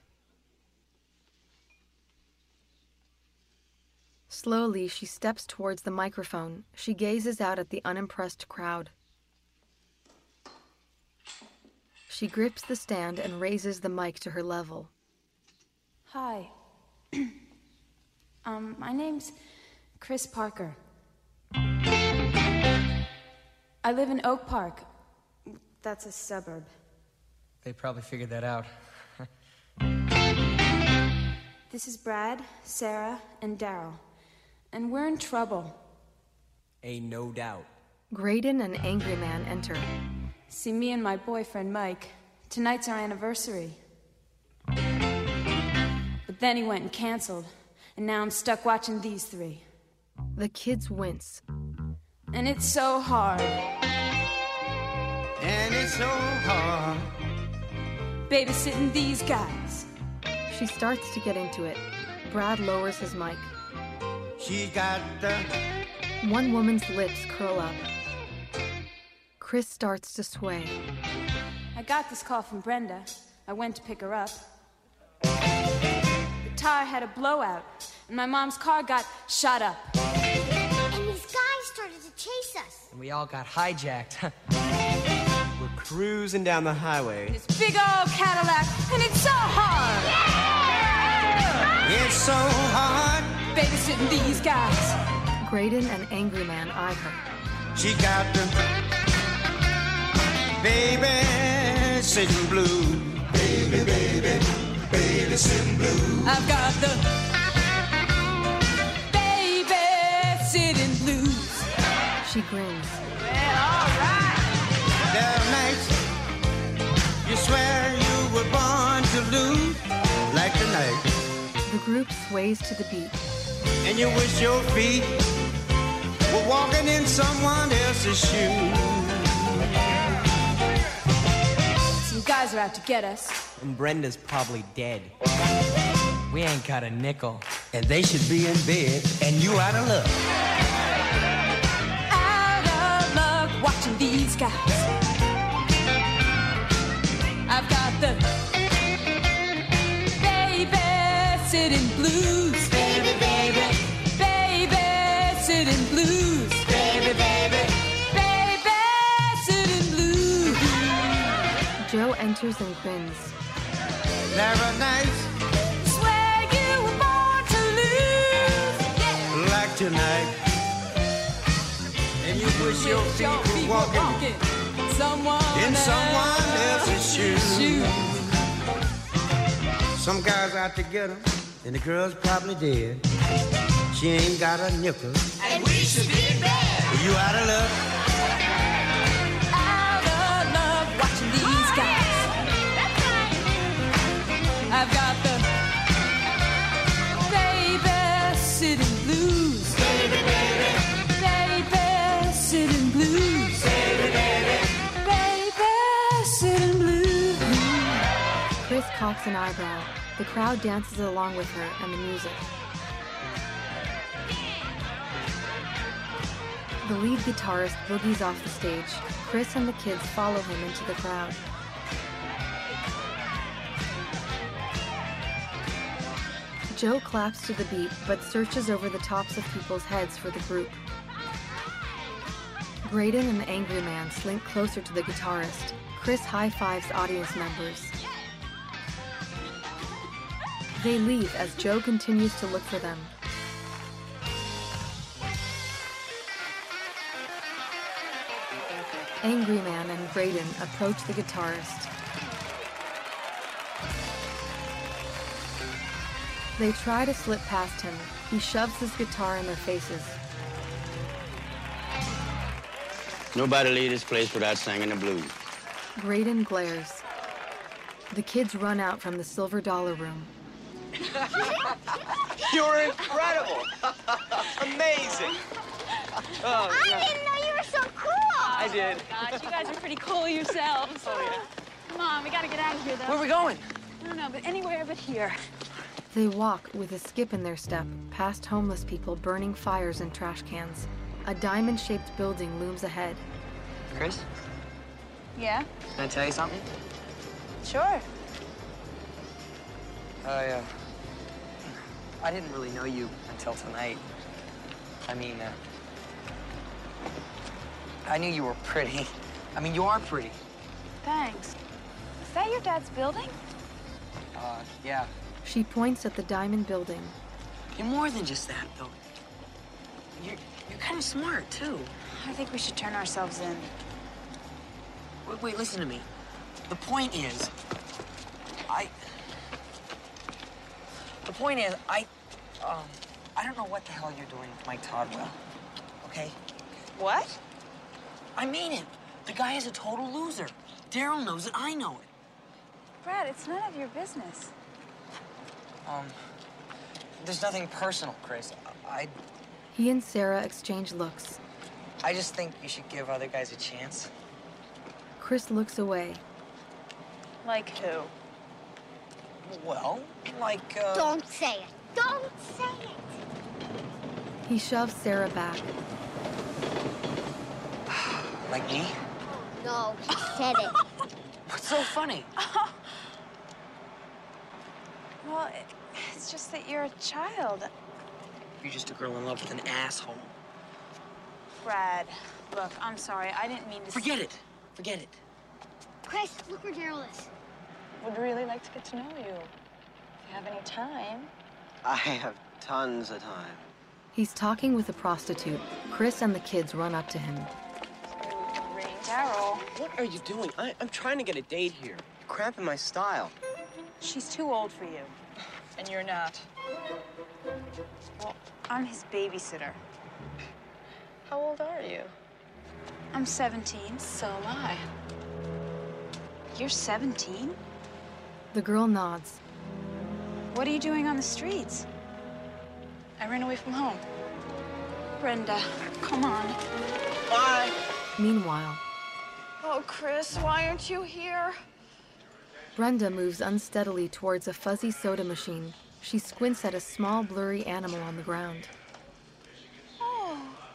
[SPEAKER 1] Slowly, she steps towards the microphone. She gazes out at the unimpressed crowd. She grips the stand and raises the mic to her level.
[SPEAKER 13] Hi. My name's Chris Parker. I live in Oak Park. That's a suburb.
[SPEAKER 3] They probably figured that out.
[SPEAKER 13] This is Brad, Sarah, and Daryl. And we're in trouble.
[SPEAKER 3] Ain't no doubt.
[SPEAKER 1] Graydon and Angry Man enter.
[SPEAKER 13] See, me and my boyfriend, Mike, tonight's our anniversary. But then he went and canceled, and now I'm stuck watching these three.
[SPEAKER 1] The kids wince.
[SPEAKER 13] And it's so hard.
[SPEAKER 19] And it's so hard.
[SPEAKER 13] Babysitting these guys.
[SPEAKER 1] She starts to get into it. Brad lowers his mic.
[SPEAKER 19] She got the...
[SPEAKER 1] One woman's lips curl up. Chris starts to sway.
[SPEAKER 13] I got this call from Brenda. I went to pick her up. The tire had a blowout, and my mom's car got shot up.
[SPEAKER 6] And these guys started to chase us.
[SPEAKER 3] And we all got hijacked.
[SPEAKER 11] We're cruising down the highway.
[SPEAKER 13] This big old Cadillac, and it's so hard.
[SPEAKER 19] Yeah! It's so hard.
[SPEAKER 13] Babysitting these guys.
[SPEAKER 1] Graydon and Angry Man eye her.
[SPEAKER 19] She got the baby sitting blue. Baby, baby, baby sitting blue.
[SPEAKER 13] I've got the baby sitting blue.
[SPEAKER 1] She grins.
[SPEAKER 19] There are nights you swear you were born to lose, like tonight.
[SPEAKER 1] The group sways to the beat.
[SPEAKER 19] And you wish your feet were walking in someone else's shoes.
[SPEAKER 13] Some guys are out to get us.
[SPEAKER 3] And Brenda's probably dead. We ain't got a nickel.
[SPEAKER 19] And they should be in bed, and you out of luck.
[SPEAKER 13] Out of luck watching these guys. I've got the babysitting blues. Baby, baby. Babysitting blues. Baby, baby. Babysitting blues.
[SPEAKER 1] Joe enters and grins.
[SPEAKER 19] There are nights
[SPEAKER 13] Swear you were born to lose. Yeah.
[SPEAKER 19] like tonight. And you wish your feet were walking in someone else's shoes. Some guys out to get 'em, and the girl's probably dead. She ain't got a nickel.
[SPEAKER 13] And we should be in bed.
[SPEAKER 19] You out of luck.
[SPEAKER 13] Out of love watching these guys. I've got the babysitting blues. Baby, baby. Babysitting blues. Baby, baby. Babysitting blues.
[SPEAKER 1] Chris cocks an eyebrow. The crowd dances along with her and the music. The lead guitarist boogies off the stage. Chris and the kids follow him into the crowd. Joe claps to the beat, but searches over the tops of people's heads for the group. Graydon and the Angry Man slink closer to the guitarist. Chris high-fives audience members. They leave as Joe continues to look for them. Angry Man and Graydon approach the guitarist. They try to slip past him. He shoves his guitar in their faces.
[SPEAKER 20] Nobody leave this place without singing the blues.
[SPEAKER 1] Graydon glares. The kids run out from the Silver Dollar Room.
[SPEAKER 3] You're incredible. Amazing. Oh,
[SPEAKER 6] I didn't know you were so cool.
[SPEAKER 3] I did.
[SPEAKER 13] Gosh, you guys are pretty cool yourselves.
[SPEAKER 3] Oh, yeah.
[SPEAKER 13] Come on, we gotta get out of here, though.
[SPEAKER 3] Where are we going?
[SPEAKER 13] I don't know, but anywhere but here.
[SPEAKER 1] They walk with a skip in their step, past homeless people burning fires in trash cans. A diamond-shaped building looms ahead.
[SPEAKER 3] Chris,
[SPEAKER 2] Yeah?
[SPEAKER 3] can I tell you something?
[SPEAKER 2] Sure.
[SPEAKER 3] I didn't really know you until tonight. I mean, I knew you were pretty. I mean, you are pretty.
[SPEAKER 2] Thanks. Is that your dad's building?
[SPEAKER 3] Yeah.
[SPEAKER 1] She points at the diamond building.
[SPEAKER 3] You're more than just that, though. You're kind of smart, too.
[SPEAKER 2] I think we should turn ourselves in.
[SPEAKER 3] Wait, listen to me. The point is, I don't know what the hell you're doing with Mike Todwell, okay?
[SPEAKER 2] What?
[SPEAKER 3] I mean it. The guy is a total loser. Daryl knows it, I know it.
[SPEAKER 2] Brad, it's none of your business.
[SPEAKER 3] There's nothing personal, Chris.
[SPEAKER 1] He and Sarah exchange looks.
[SPEAKER 3] I just think you should give other guys a chance.
[SPEAKER 1] Chris looks away.
[SPEAKER 2] Like who?
[SPEAKER 3] Well, like,
[SPEAKER 6] Don't say it. Don't say it.
[SPEAKER 1] He shoves Sarah back.
[SPEAKER 3] Like me?
[SPEAKER 6] No, he said it.
[SPEAKER 3] What's so funny?
[SPEAKER 2] Well, it's just that you're a child.
[SPEAKER 3] You're just a girl in love with an asshole.
[SPEAKER 2] Brad, look, I'm sorry. I didn't mean to...
[SPEAKER 3] Forget it. Forget it.
[SPEAKER 6] Chris, look where Daryl is.
[SPEAKER 2] Would really like to get to know you. If you have any time.
[SPEAKER 18] I have tons of time.
[SPEAKER 1] He's talking with a prostitute. Chris and the kids run up to him.
[SPEAKER 2] Daryl.
[SPEAKER 11] What are you doing? I'm trying to get a date here. You're cramping my style.
[SPEAKER 2] She's too old for you. And you're not. Well, I'm his babysitter.
[SPEAKER 11] How old are you?
[SPEAKER 2] I'm 17.
[SPEAKER 7] So am I.
[SPEAKER 2] You're 17?
[SPEAKER 1] The girl nods.
[SPEAKER 2] What are you doing on the streets?
[SPEAKER 7] I ran away from home.
[SPEAKER 2] Brenda, come on.
[SPEAKER 7] Bye.
[SPEAKER 1] Meanwhile,
[SPEAKER 4] Oh, Chris, why aren't you here?
[SPEAKER 1] Brenda moves unsteadily towards a fuzzy soda machine. She squints at a small, blurry animal on the ground.
[SPEAKER 4] Oh.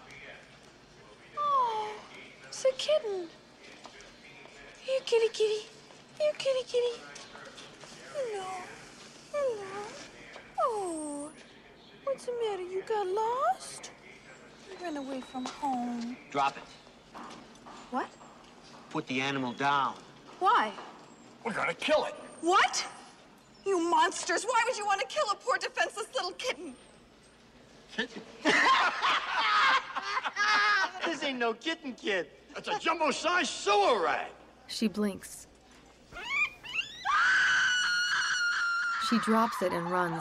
[SPEAKER 4] Oh, it's a kitten. Here, kitty, kitty. Here, kitty, kitty. Hello. Hello. Oh, what's the matter? You got lost? You ran away from home.
[SPEAKER 11] Drop it.
[SPEAKER 2] What?
[SPEAKER 11] Put the animal down.
[SPEAKER 2] Why?
[SPEAKER 12] We're gonna kill it.
[SPEAKER 4] What? You monsters! Why would you want to kill a poor defenseless little kitten?
[SPEAKER 11] This ain't no kitten kid.
[SPEAKER 12] That's a jumbo-sized sewer rat.
[SPEAKER 1] She blinks. She drops it and runs.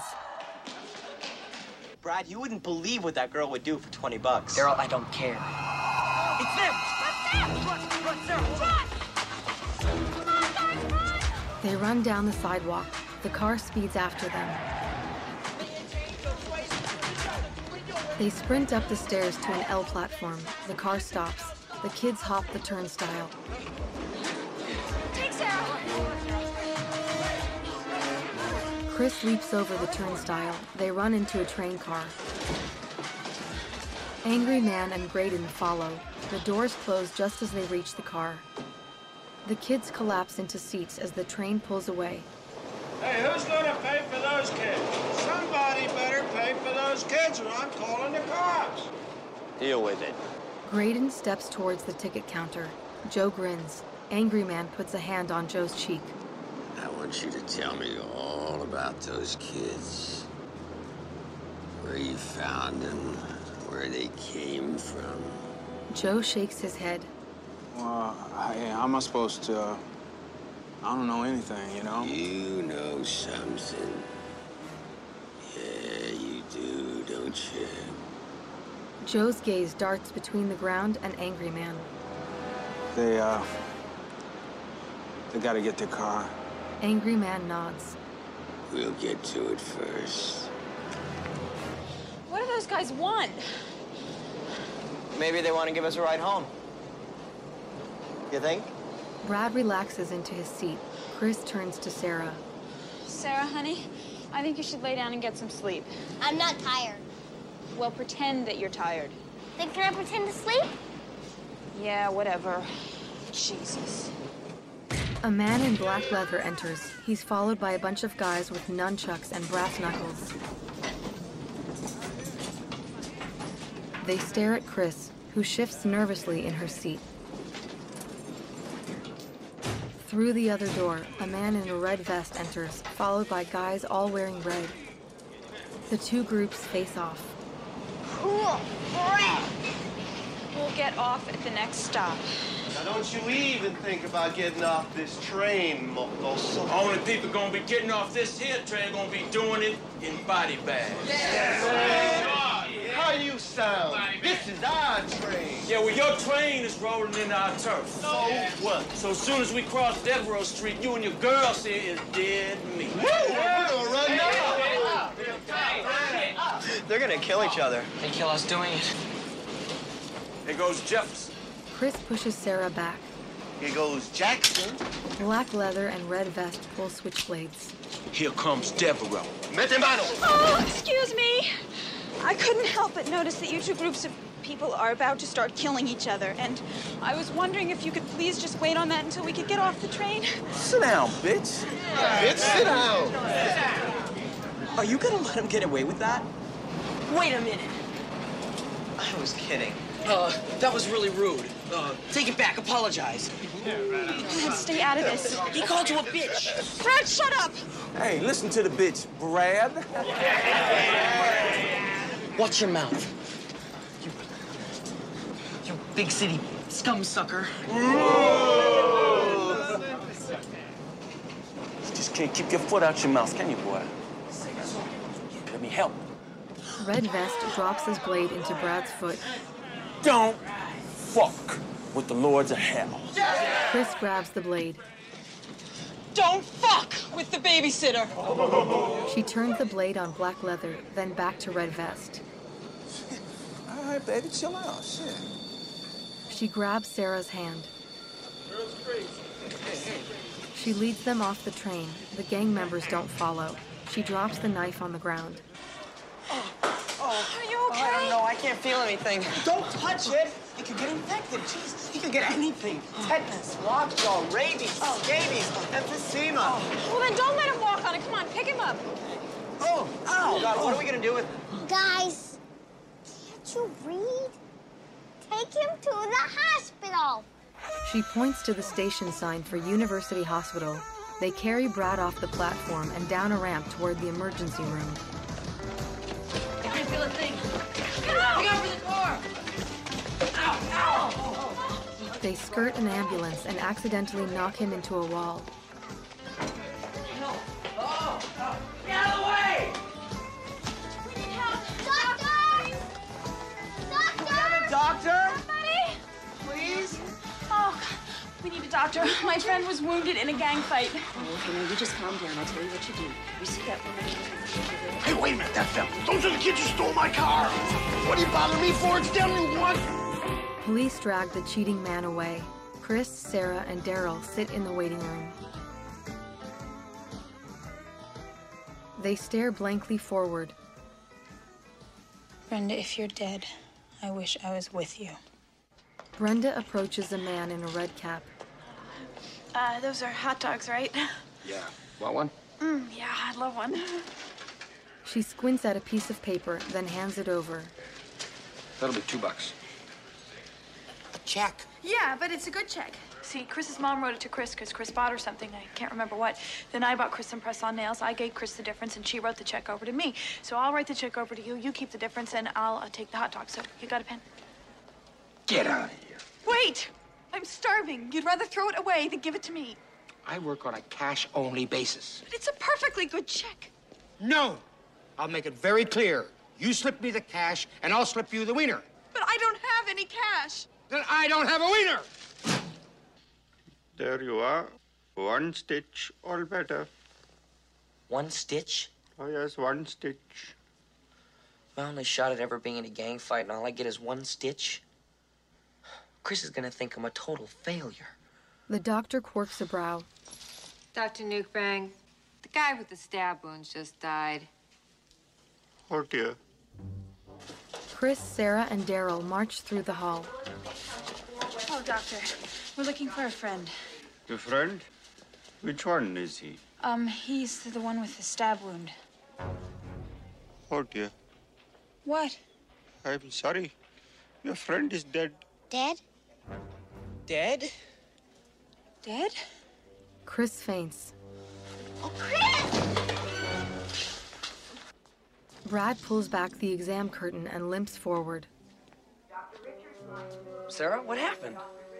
[SPEAKER 11] Brad, you wouldn't believe what that girl would do for $20.
[SPEAKER 3] Daryl, I don't care.
[SPEAKER 11] It's them!
[SPEAKER 4] Run, Sarah, run! Come on, guys, run!
[SPEAKER 1] They run down the sidewalk. The car speeds after them. They sprint up the stairs to an L platform. The car stops. The kids hop the turnstile.
[SPEAKER 4] Take Sarah!
[SPEAKER 1] Chris leaps over the turnstile. They run into a train car. Angry Man and Graydon follow. The doors close just as they reach the car. The kids collapse into seats as the train pulls away.
[SPEAKER 12] Hey, who's gonna pay for those kids? Somebody better pay for those kids or I'm calling the cops.
[SPEAKER 11] Deal with it.
[SPEAKER 1] Graydon steps towards the ticket counter. Joe grins. Angry Man puts a hand on Joe's cheek.
[SPEAKER 18] I want you to tell me all about those kids. Where you found them, where they came from.
[SPEAKER 1] Joe shakes his head.
[SPEAKER 17] Well, how am I supposed to... I don't know anything, you know?
[SPEAKER 18] You know something. Yeah, you do, don't you?
[SPEAKER 1] Joe's gaze darts between the ground and Angry Man.
[SPEAKER 17] They gotta get their car.
[SPEAKER 1] Angry Man nods.
[SPEAKER 18] We'll get to it first.
[SPEAKER 13] What do those guys want?
[SPEAKER 11] Maybe they want to give us a ride home. You think?
[SPEAKER 1] Brad relaxes into his seat. Chris turns to Sarah.
[SPEAKER 2] Sarah, honey, I think you should lay down and get some sleep.
[SPEAKER 6] I'm not tired.
[SPEAKER 2] Well, pretend that you're tired.
[SPEAKER 6] Then can I pretend to sleep?
[SPEAKER 2] Yeah, whatever. Jesus.
[SPEAKER 1] A man in black leather enters. He's followed by a bunch of guys with nunchucks and brass knuckles. They stare at Chris, who shifts nervously in her seat. Through the other door, a man in a red vest enters, followed by guys all wearing red. The two groups face off.
[SPEAKER 6] Cool. Brad.
[SPEAKER 2] We'll get off at the next stop.
[SPEAKER 12] Now don't you even think about getting off this train, Mocoso.
[SPEAKER 15] Only people gonna be getting off this here train gonna be doing it in body bags.
[SPEAKER 12] How you sound? This is our train.
[SPEAKER 15] Yeah, well, your train is rolling into our turf.
[SPEAKER 12] So what?
[SPEAKER 15] So as soon as we cross Devereaux Street, you and your girl here is dead meat.
[SPEAKER 12] We're gonna run now.
[SPEAKER 11] They're gonna kill each other.
[SPEAKER 3] They kill us doing it.
[SPEAKER 15] There goes Jefferson.
[SPEAKER 1] Chris pushes Sarah back.
[SPEAKER 12] Here goes Jackson.
[SPEAKER 1] Black leather and red vest pull switchblades.
[SPEAKER 15] Here comes Devereaux.
[SPEAKER 12] Mete mano.
[SPEAKER 13] Oh, excuse me. I couldn't help but notice that you two groups of people are about to start killing each other, and I was wondering if you could please just wait on that until we could get off the train.
[SPEAKER 11] Sit down, bitch.
[SPEAKER 12] Bitch, sit down.
[SPEAKER 11] Are you gonna let him get away with that? Wait a minute. I was kidding.
[SPEAKER 3] That was really rude. Take it back. Apologize.
[SPEAKER 13] Brad, stay out of this.
[SPEAKER 3] He called you a bitch.
[SPEAKER 13] Brad, shut up!
[SPEAKER 15] Hey, listen to the bitch, Brad.
[SPEAKER 3] Watch your mouth. You big city scum sucker.
[SPEAKER 11] You just can't keep your foot out your mouth, can you, boy? Let me help.
[SPEAKER 1] Red vest drops his blade into Brad's foot.
[SPEAKER 15] Don't fuck
[SPEAKER 11] with the lords of hell.
[SPEAKER 1] Chris grabs the blade.
[SPEAKER 4] Don't fuck with the babysitter.
[SPEAKER 1] She turns the blade on black leather, then back to red vest.
[SPEAKER 11] All right, baby, chill out. Shit.
[SPEAKER 1] She grabs Sarah's hand. She leads them off the train. The gang members don't follow. She drops the knife on the ground.
[SPEAKER 4] Are you okay?
[SPEAKER 3] I don't know. I can't feel anything.
[SPEAKER 11] Don't touch it. You could get infected. Jesus, you could get anything. Tetanus, lockjaw, rabies, scabies, emphysema.
[SPEAKER 4] Well, then don't let him walk on it. Come on, pick him up.
[SPEAKER 11] Oh, ow. God, what are we gonna do with him?
[SPEAKER 6] Guys, can't you read? Take him to the hospital.
[SPEAKER 1] She points to the station sign for University Hospital. They carry Brad off the platform and down a ramp toward the emergency room.
[SPEAKER 4] I can't feel a thing. Get out! Look out for the door! Ow! Ow!
[SPEAKER 1] They skirt an ambulance and accidentally knock him into a wall.
[SPEAKER 4] Get out of the way!
[SPEAKER 6] We need help. Doctor! Doctor!
[SPEAKER 11] Doctor?
[SPEAKER 4] Somebody?
[SPEAKER 11] Please?
[SPEAKER 13] Oh, we need a doctor. My friend was wounded in a gang fight.
[SPEAKER 5] Oh, okay, now you just calm down. I'll tell you what you do. You see that woman?
[SPEAKER 15] Hey, wait a minute, that's them. Those are the kids who stole my car. What are you bothering me for? It's them you want.
[SPEAKER 1] Police drag the cheating man away. Chris, Sarah, and Daryl sit in the waiting room. They stare blankly forward.
[SPEAKER 2] Brenda, if you're dead, I wish I was with you.
[SPEAKER 1] Brenda approaches a man in a red cap.
[SPEAKER 13] Those are hot dogs, right?
[SPEAKER 9] Yeah. Want one?
[SPEAKER 13] Yeah, I'd love one.
[SPEAKER 1] She squints at a piece of paper, then hands it over.
[SPEAKER 9] That'll be $2.
[SPEAKER 11] A check.
[SPEAKER 13] Yeah, but it's a good check. See, Chris's mom wrote it to Chris because Chris bought her something. I can't remember what. Then I bought Chris some press-on nails. I gave Chris the difference, and she wrote the check over to me. So I'll write the check over to you. You keep the difference, and I'll take the hot dog. So you got a pen?
[SPEAKER 9] Get out of here.
[SPEAKER 13] Wait! I'm starving. You'd rather throw it away than give it to me.
[SPEAKER 17] I work on a cash-only basis.
[SPEAKER 13] But it's a perfectly good check.
[SPEAKER 17] No! I'll make it very clear. You slip me the cash, and I'll slip you the wiener.
[SPEAKER 13] But I don't have any cash.
[SPEAKER 17] Then I don't have a wiener!
[SPEAKER 21] There you are. One stitch, all better.
[SPEAKER 3] One stitch?
[SPEAKER 21] Oh, yes, one stitch.
[SPEAKER 3] My only shot at ever being in a gang fight, and all I get is one stitch? Chris is gonna think I'm a total failure.
[SPEAKER 1] The doctor quirks a brow.
[SPEAKER 22] Dr. Nukebang, the guy with the stab wounds just died.
[SPEAKER 21] Oh, dear.
[SPEAKER 1] Chris, Sarah, and Daryl march through the hall.
[SPEAKER 13] Oh, doctor, we're looking for a friend.
[SPEAKER 21] Your friend? Which one is he?
[SPEAKER 2] He's the one with the stab wound.
[SPEAKER 21] Oh, dear.
[SPEAKER 2] What?
[SPEAKER 21] I'm sorry. Your friend is dead.
[SPEAKER 6] Dead?
[SPEAKER 3] Dead?
[SPEAKER 2] Dead?
[SPEAKER 1] Chris faints.
[SPEAKER 6] Oh, Chris!
[SPEAKER 1] Brad pulls back the exam curtain and limps forward.
[SPEAKER 3] Sarah, what happened?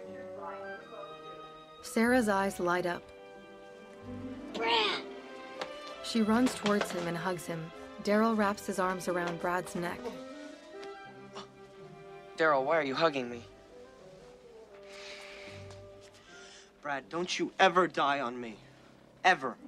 [SPEAKER 1] Sarah's eyes light up.
[SPEAKER 6] Brad!
[SPEAKER 1] She runs towards him and hugs him. Daryl wraps his arms around Brad's neck.
[SPEAKER 3] Daryl, why are you hugging me?
[SPEAKER 11] Brad, don't you ever die on me. Ever.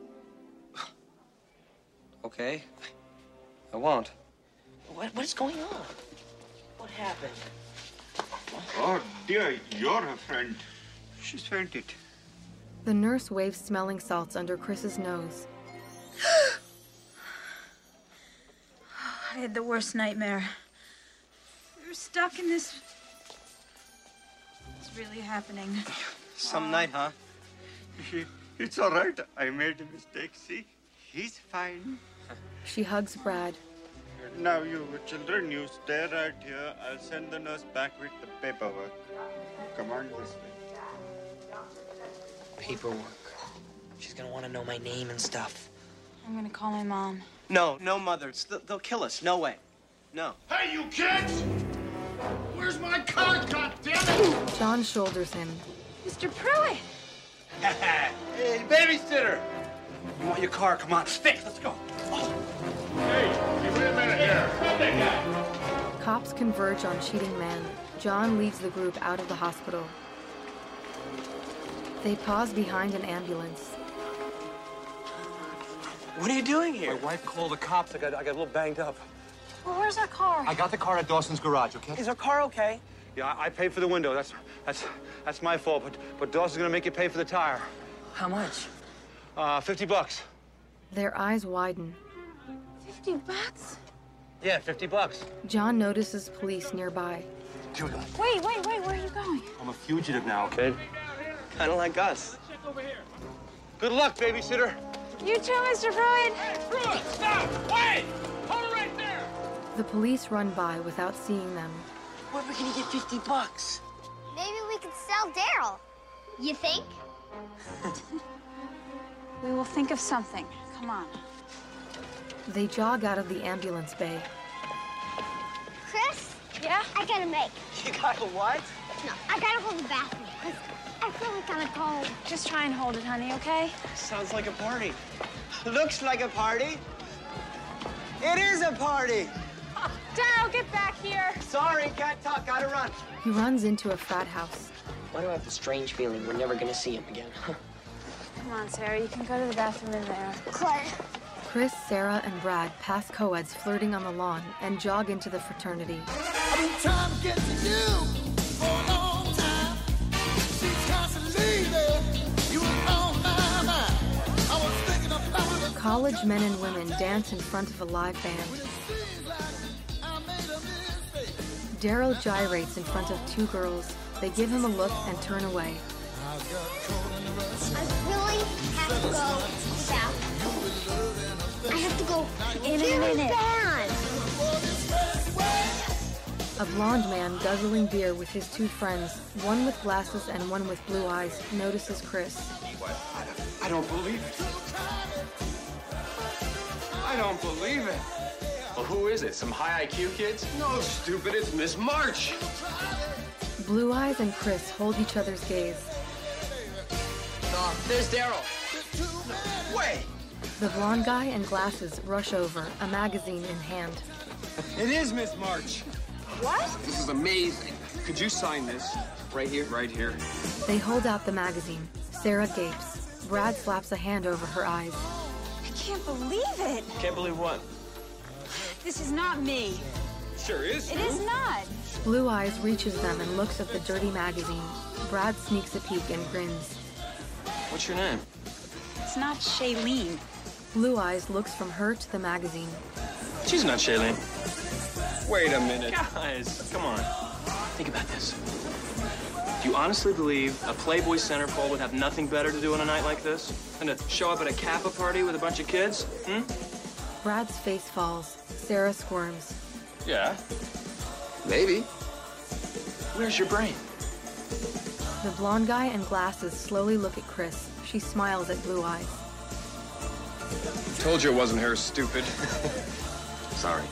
[SPEAKER 3] Okay. I won't. What is going on? What happened?
[SPEAKER 21] Oh, dear, you're a friend. She's fainted.
[SPEAKER 1] The nurse waves smelling salts under Chris's nose.
[SPEAKER 13] I had the worst nightmare. We were stuck in this. It's really happening.
[SPEAKER 11] Some night, huh?
[SPEAKER 21] It's all right. I made a mistake. See? He's fine.
[SPEAKER 1] She hugs Brad.
[SPEAKER 21] Now, you children, you stay right here. I'll send the nurse back with the paperwork. Come on this way.
[SPEAKER 3] Paperwork. She's gonna want to know my name and stuff.
[SPEAKER 2] I'm gonna call my mom.
[SPEAKER 11] No, no, Mother. They'll kill us. No way. No.
[SPEAKER 15] Hey, you kids! Where's my car, goddammit?
[SPEAKER 1] John shoulders him.
[SPEAKER 13] Mr. Pruitt!
[SPEAKER 11] Hey, babysitter! You want your car? Come on, fix. Let's go.
[SPEAKER 15] Hey, give me a minute here. Stop that guy.
[SPEAKER 1] Cops converge on cheating man. John leads the group out of the hospital. They pause behind an ambulance.
[SPEAKER 14] What are you doing here? My wife called the cops. I got a little banged up.
[SPEAKER 2] Well, where's our car?
[SPEAKER 14] I got the car at Dawson's garage, okay?
[SPEAKER 11] Is our car okay?
[SPEAKER 14] Yeah, I paid for the window. That's my fault, but Dawson's gonna make you pay for the tire.
[SPEAKER 11] How much?
[SPEAKER 14] $50.
[SPEAKER 1] Their eyes widen.
[SPEAKER 2] $50?
[SPEAKER 14] Yeah, $50.
[SPEAKER 1] John notices police nearby.
[SPEAKER 14] Here we go.
[SPEAKER 2] Wait, where are you going?
[SPEAKER 14] I'm a fugitive now, okay?
[SPEAKER 11] Kind of like us.
[SPEAKER 14] Good luck, babysitter.
[SPEAKER 2] You too, Mr. Pruitt.
[SPEAKER 9] Hey, Pruitt, stop! Wait! Hold it right there!
[SPEAKER 1] The police run by without seeing them.
[SPEAKER 11] Where are we gonna get $50?
[SPEAKER 6] Maybe we could sell Daryl. You think?
[SPEAKER 2] We will think of something. Come on.
[SPEAKER 1] They jog out of the ambulance bay.
[SPEAKER 6] Chris?
[SPEAKER 2] Yeah?
[SPEAKER 6] I gotta make.
[SPEAKER 11] You got a what?
[SPEAKER 6] No, I gotta go to the bathroom. I feel like I'm cold.
[SPEAKER 2] Just try and hold it, honey, okay?
[SPEAKER 11] Sounds like a party. Looks like a party. It is a party.
[SPEAKER 2] Daryl, get back here.
[SPEAKER 11] Sorry, can't talk, gotta run.
[SPEAKER 1] He runs into a frat house.
[SPEAKER 3] Why do I have the strange feeling we're never gonna see him again?
[SPEAKER 2] Come on, Sarah, you can go to the bathroom in there.
[SPEAKER 1] Chris, Sarah, and Brad pass co-eds flirting on the lawn and jog into the fraternity.
[SPEAKER 19] I've been trying to get to you for a long time. She's constantly there. You were on my mind. I was thinking about it.
[SPEAKER 1] College men and women dance in front of a live band. Daryl gyrates in front of two girls. They give him a look and turn away.
[SPEAKER 6] I really have to go south. I have to go
[SPEAKER 2] in a minute.
[SPEAKER 1] A blonde man guzzling beer with his two friends, one with glasses and one with blue eyes, notices Chris.
[SPEAKER 9] What? I don't believe it. I don't believe it. Well, who is it? Some high IQ kids? No, stupid, it's Miss March.
[SPEAKER 1] Blue Eyes and Chris hold each other's gaze.
[SPEAKER 11] There's Daryl. Wait.
[SPEAKER 1] The blonde guy and glasses rush over, a magazine in hand.
[SPEAKER 9] It is Miss March.
[SPEAKER 2] What?
[SPEAKER 9] This is amazing. Could you sign this? Right here? Right here.
[SPEAKER 1] They hold out the magazine. Sarah gapes. Brad slaps a hand over her eyes.
[SPEAKER 2] I can't believe it.
[SPEAKER 11] Can't believe what?
[SPEAKER 2] This is not me.
[SPEAKER 9] Sure is.
[SPEAKER 2] It is not.
[SPEAKER 1] Blue Eyes reaches them and looks at the dirty magazine. Brad sneaks a peek and grins.
[SPEAKER 11] What's your name?
[SPEAKER 2] It's not Shailene.
[SPEAKER 1] Blue Eyes looks from her to the magazine.
[SPEAKER 11] She's not Shailene.
[SPEAKER 8] Wait a minute.
[SPEAKER 11] Guys,
[SPEAKER 8] Come on. Think about this. Do you honestly believe a Playboy centerfold would have nothing better to do on a night like this than to show up at a Kappa party with a bunch of kids?
[SPEAKER 1] Brad's face falls. Sarah squirms.
[SPEAKER 9] Yeah. Maybe.
[SPEAKER 8] Where's your brain?
[SPEAKER 1] The blonde guy and glasses slowly look at Chris. She smiles at Blue Eyes.
[SPEAKER 9] Told you it wasn't her, stupid.
[SPEAKER 8] Sorry.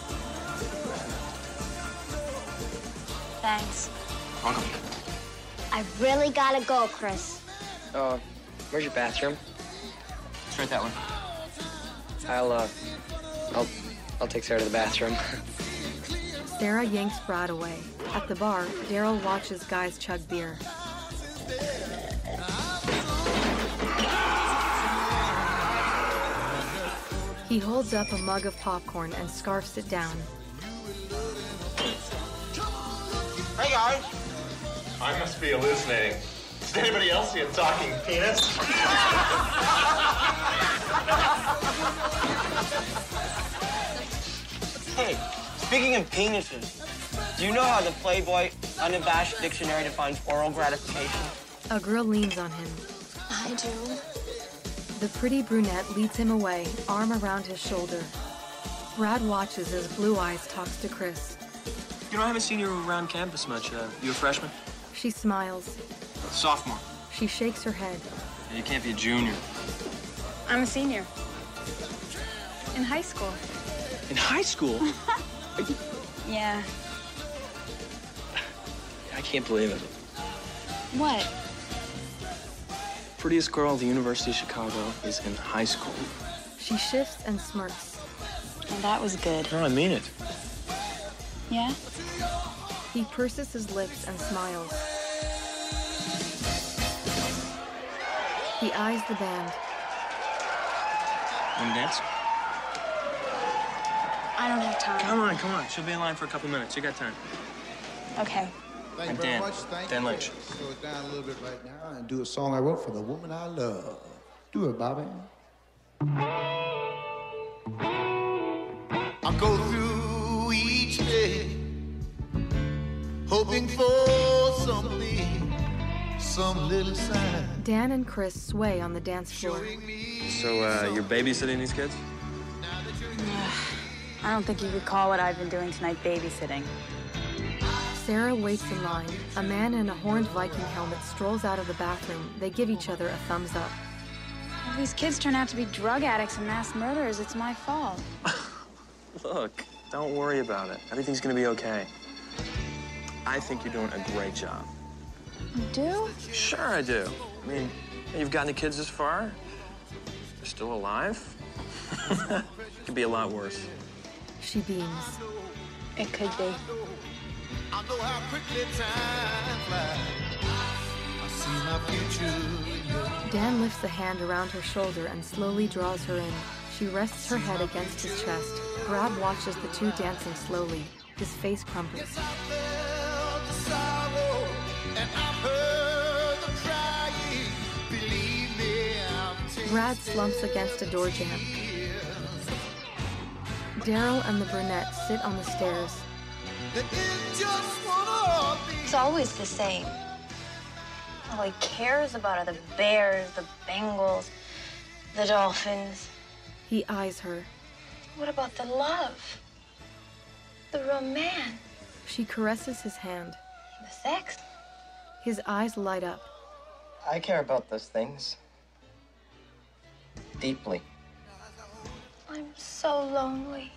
[SPEAKER 2] Thanks.
[SPEAKER 8] Welcome.
[SPEAKER 6] I really gotta go, Chris.
[SPEAKER 3] Where's your bathroom?
[SPEAKER 8] It's right that way.
[SPEAKER 3] I'll take Sarah to the bathroom.
[SPEAKER 1] Sarah yanks Brad away. At the bar, Daryl watches guys chug beer. He holds up a mug of popcorn and scarfs it down.
[SPEAKER 16] Hey, guys. I must be hallucinating. Does anybody else see a talking penis?
[SPEAKER 11] Hey, speaking of penises, do you know how the Playboy Unabashed Dictionary defines oral gratification?
[SPEAKER 1] A girl leans on him.
[SPEAKER 2] I do.
[SPEAKER 1] The pretty brunette leads him away, arm around his shoulder. Brad watches as Blue Eyes talks to Chris.
[SPEAKER 8] You know, I haven't seen you around campus much. You a freshman?
[SPEAKER 1] She smiles.
[SPEAKER 8] Sophomore.
[SPEAKER 1] She shakes her head.
[SPEAKER 8] You can't be a junior.
[SPEAKER 2] I'm a senior. In high school.
[SPEAKER 8] In high school?
[SPEAKER 2] Yeah.
[SPEAKER 8] I can't believe it.
[SPEAKER 2] What?
[SPEAKER 8] Prettiest girl at the University of Chicago is in high school.
[SPEAKER 1] She shifts and smirks.
[SPEAKER 2] Well, that was good.
[SPEAKER 8] No, I mean it.
[SPEAKER 2] Yeah?
[SPEAKER 1] He He purses his lips and smiles. He eyes the band.
[SPEAKER 8] Want to dance?
[SPEAKER 2] I don't have time.
[SPEAKER 8] Come on, come on. She'll be in line for a couple minutes. You got time.
[SPEAKER 2] Okay.
[SPEAKER 19] Thank you
[SPEAKER 8] I'm
[SPEAKER 19] very
[SPEAKER 8] Dan.
[SPEAKER 19] much. Thank
[SPEAKER 8] Dan
[SPEAKER 19] you.
[SPEAKER 8] Lynch.
[SPEAKER 19] Slow it down a little bit right now and do a song I wrote for the woman I love. Do it, Bobby. I go through each day hoping for something, some little sign.
[SPEAKER 1] Dan and Chris sway on the dance floor.
[SPEAKER 8] So, you're babysitting these kids?
[SPEAKER 13] I don't think you could call what I've been doing tonight babysitting.
[SPEAKER 1] Sarah waits in line. A man in a horned Viking helmet strolls out of the bathroom. They give each other a thumbs up.
[SPEAKER 2] If these kids turn out to be drug addicts and mass murderers, it's my fault.
[SPEAKER 8] Look, don't worry about it. Everything's gonna be okay. I think you're doing a great job.
[SPEAKER 2] You do?
[SPEAKER 8] Sure I do. I mean, you've gotten the kids this far. They're still alive. It could be a lot worse.
[SPEAKER 1] She beams.
[SPEAKER 2] It could be.
[SPEAKER 19] I know how quickly time flies. I see my future.
[SPEAKER 1] Dan lifts a hand around her shoulder and slowly draws her in. She rests her head against his chest. Brad watches the two dancing slowly. His face crumples. Brad slumps against a door jamb. Daryl and the brunette sit on the stairs.
[SPEAKER 4] It's always the same. All he cares about are the Bears, the Bengals, the Dolphins.
[SPEAKER 1] He eyes her.
[SPEAKER 4] What about the love? The romance?
[SPEAKER 1] She caresses his hand.
[SPEAKER 4] The sex?
[SPEAKER 1] His eyes light up.
[SPEAKER 3] I care about those things. Deeply.
[SPEAKER 4] I'm so lonely.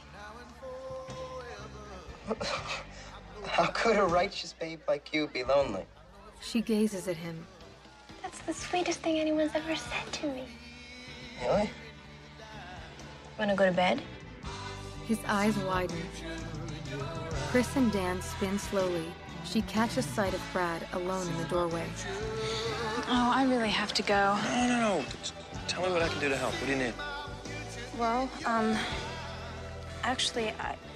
[SPEAKER 3] How could a righteous babe like you be lonely?
[SPEAKER 1] She gazes at him.
[SPEAKER 4] That's the sweetest thing anyone's ever said to me.
[SPEAKER 3] Really?
[SPEAKER 4] Wanna go to bed?
[SPEAKER 1] His eyes widen. Chris and Dan spin slowly. She catches sight of Brad alone in the doorway.
[SPEAKER 2] Oh, I really have to go.
[SPEAKER 8] No. Tell me what I can do to help. What do you need?
[SPEAKER 2] Well, actually,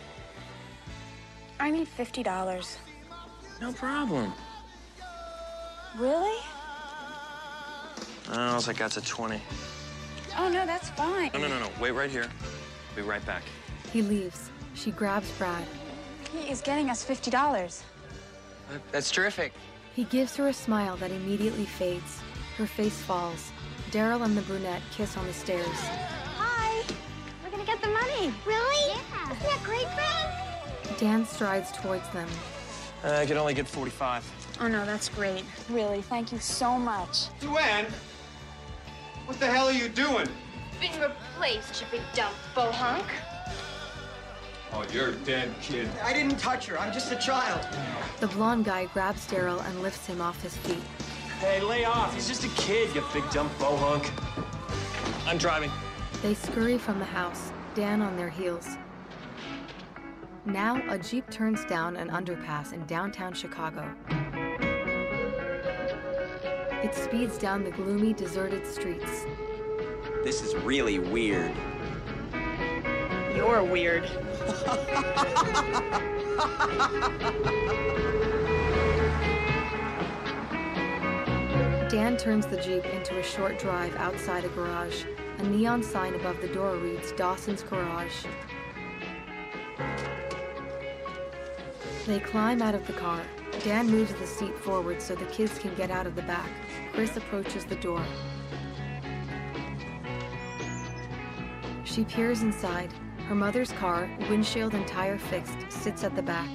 [SPEAKER 2] I need $50.
[SPEAKER 8] No problem.
[SPEAKER 2] Really?
[SPEAKER 8] All I got to 20.
[SPEAKER 2] Oh, no, that's fine.
[SPEAKER 8] No. Wait right here. Be right back.
[SPEAKER 1] He leaves. She grabs Brad.
[SPEAKER 2] He is getting us $50.
[SPEAKER 3] That's terrific.
[SPEAKER 1] He gives her a smile that immediately fades. Her face falls. Daryl and the brunette kiss on the stairs.
[SPEAKER 4] Hi! We're gonna get the money. Really? Yeah. Isn't that great, Brad?
[SPEAKER 1] Dan strides towards them.
[SPEAKER 8] I can only get 45.
[SPEAKER 2] Oh, no, that's great. Really, thank you so much.
[SPEAKER 14] Luann, what the hell are you doing?
[SPEAKER 4] Been replaced, you big dumb bohunk.
[SPEAKER 9] Oh, you're dead, kid.
[SPEAKER 11] I didn't touch her. I'm just a child.
[SPEAKER 1] The blonde guy grabs Daryl and lifts him off his feet.
[SPEAKER 8] Hey, lay off. He's just a kid, you big dumb bohunk. I'm driving.
[SPEAKER 1] They scurry from the house, Dan on their heels. Now, a Jeep turns down an underpass in downtown Chicago. It speeds down the gloomy, deserted streets.
[SPEAKER 10] This is really weird.
[SPEAKER 13] You're weird.
[SPEAKER 1] Dan turns the Jeep into a short drive outside a garage. A neon sign above the door reads Dawson's Garage. They climb out of the car. Dan moves the seat forward so the kids can get out of the back. Chris approaches the door. She peers inside. Her mother's car, windshield and tire fixed, sits at the back.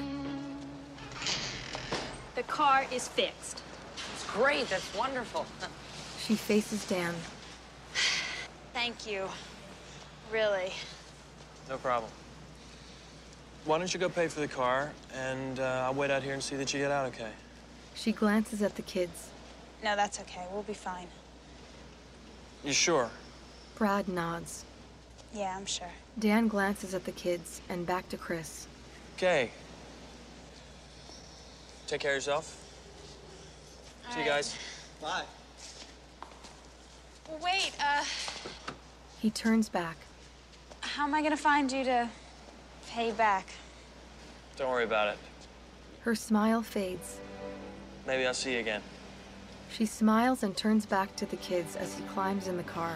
[SPEAKER 5] The car is fixed.
[SPEAKER 3] It's great. That's wonderful.
[SPEAKER 1] She faces Dan.
[SPEAKER 2] Thank you. Really.
[SPEAKER 8] No problem. Why don't you go pay for the car, and I'll wait out here and see that you get out okay.
[SPEAKER 1] She glances at the kids.
[SPEAKER 2] No, that's okay. We'll be fine.
[SPEAKER 8] You sure?
[SPEAKER 1] Brad nods.
[SPEAKER 2] Yeah, I'm sure.
[SPEAKER 1] Dan glances at the kids and back to Chris.
[SPEAKER 8] Okay. Take care of yourself. See you guys.
[SPEAKER 11] Bye.
[SPEAKER 2] Well, wait,
[SPEAKER 1] He turns back.
[SPEAKER 2] how am I gonna find you to pay back?
[SPEAKER 8] Don't worry about it.
[SPEAKER 1] Her smile fades.
[SPEAKER 8] Maybe I'll see you again.
[SPEAKER 1] She smiles and turns back to the kids as he climbs in the car.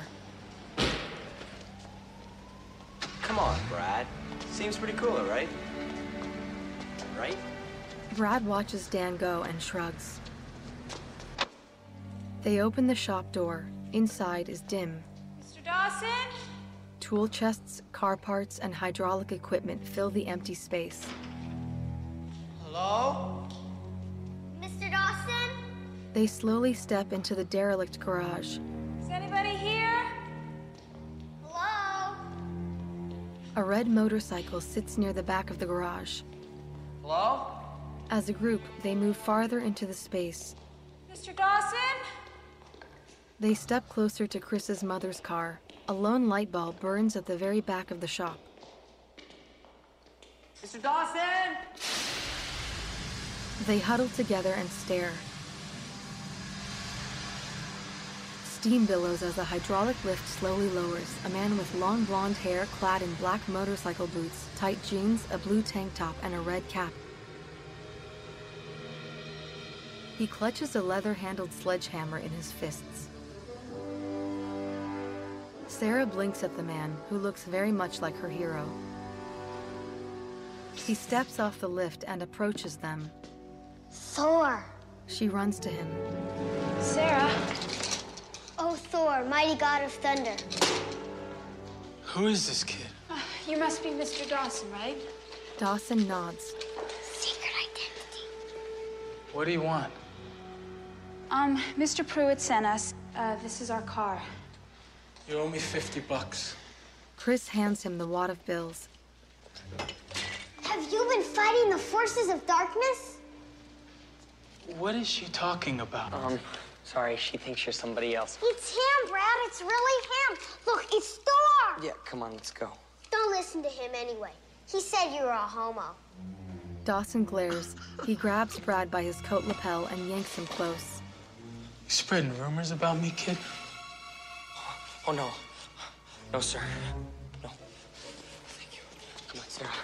[SPEAKER 10] Come on, Brad. Seems pretty cool, right? Right?
[SPEAKER 1] Brad watches Dan go and shrugs. They open the shop door. Inside is dim.
[SPEAKER 2] Mr. Dawson?
[SPEAKER 1] Tool chests, car parts, and hydraulic equipment fill the empty space.
[SPEAKER 11] Hello?
[SPEAKER 6] Mr. Dawson?
[SPEAKER 1] They slowly step into the derelict garage.
[SPEAKER 2] Is anybody here?
[SPEAKER 6] Hello?
[SPEAKER 1] A red motorcycle sits near the back of the garage.
[SPEAKER 11] Hello?
[SPEAKER 1] As a group, they move farther into the space.
[SPEAKER 2] Mr. Dawson?
[SPEAKER 1] They step closer to Chris's mother's car. A lone light bulb burns at the very back of the shop.
[SPEAKER 11] Mr. Dawson?
[SPEAKER 1] They huddle together and stare. Steam billows as the hydraulic lift slowly lowers. A man with long blonde hair clad in black motorcycle boots, tight jeans, a blue tank top, and a red cap. He clutches a leather-handled sledgehammer in his fists. Sarah blinks at the man, who looks very much like her hero. He steps off the lift and approaches them.
[SPEAKER 6] Thor.
[SPEAKER 1] She runs to him.
[SPEAKER 2] Sarah.
[SPEAKER 6] Oh, Thor, mighty god of thunder.
[SPEAKER 17] Who is this kid?
[SPEAKER 2] You must be Mr. Dawson, right?
[SPEAKER 1] Dawson nods.
[SPEAKER 6] Secret identity.
[SPEAKER 17] What do you want?
[SPEAKER 2] Mr. Pruitt sent us. This is our car.
[SPEAKER 17] You owe me $50.
[SPEAKER 1] Chris hands him the wad of bills.
[SPEAKER 6] Have you been fighting the forces of darkness?
[SPEAKER 17] What is she talking about?
[SPEAKER 3] Sorry, she thinks you're somebody else.
[SPEAKER 6] It's him, Brad. It's really him. Look, it's Thor.
[SPEAKER 3] Yeah, come on, let's go.
[SPEAKER 6] Don't listen to him anyway. He said you were a homo.
[SPEAKER 1] Dawson glares. He grabs Brad by his coat lapel and yanks him close.
[SPEAKER 17] You spreading rumors about me, kid?
[SPEAKER 3] Oh, no. No, sir. No. Thank you. Come on, Sarah.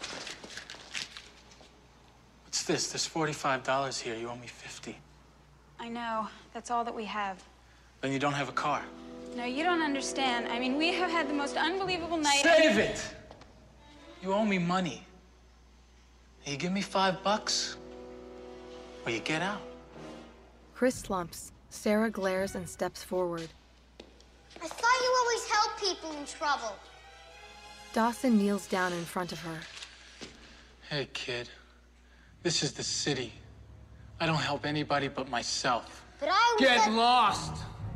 [SPEAKER 17] What's this? There's $45 here. You owe me $50.
[SPEAKER 2] I know. That's all that we have.
[SPEAKER 17] Then you don't have a car.
[SPEAKER 2] No, you don't understand. I mean, we have had the most unbelievable night.
[SPEAKER 17] Save it! You owe me money. You give me $5, or you get out.
[SPEAKER 1] Chris slumps. Sarah glares and steps forward.
[SPEAKER 6] I thought you always helped people in trouble.
[SPEAKER 1] Dawson kneels down in front of her.
[SPEAKER 17] Hey, kid. This is the city. I don't help anybody but myself.
[SPEAKER 6] But I was
[SPEAKER 17] Get lost!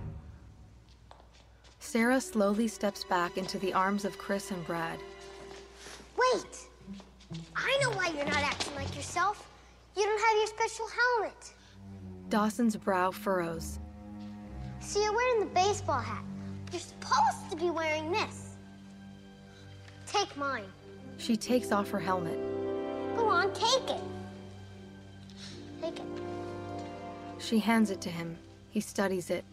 [SPEAKER 1] Sarah slowly steps back into the arms of Chris and Brad.
[SPEAKER 6] Wait. I know why you're not acting like yourself. You don't have your special helmet.
[SPEAKER 1] Dawson's brow furrows.
[SPEAKER 6] See, you're wearing the baseball hat. You're supposed to be wearing this. Take mine.
[SPEAKER 1] She takes off her helmet.
[SPEAKER 6] Go on, take it. Take it.
[SPEAKER 1] She hands it to him. He studies it.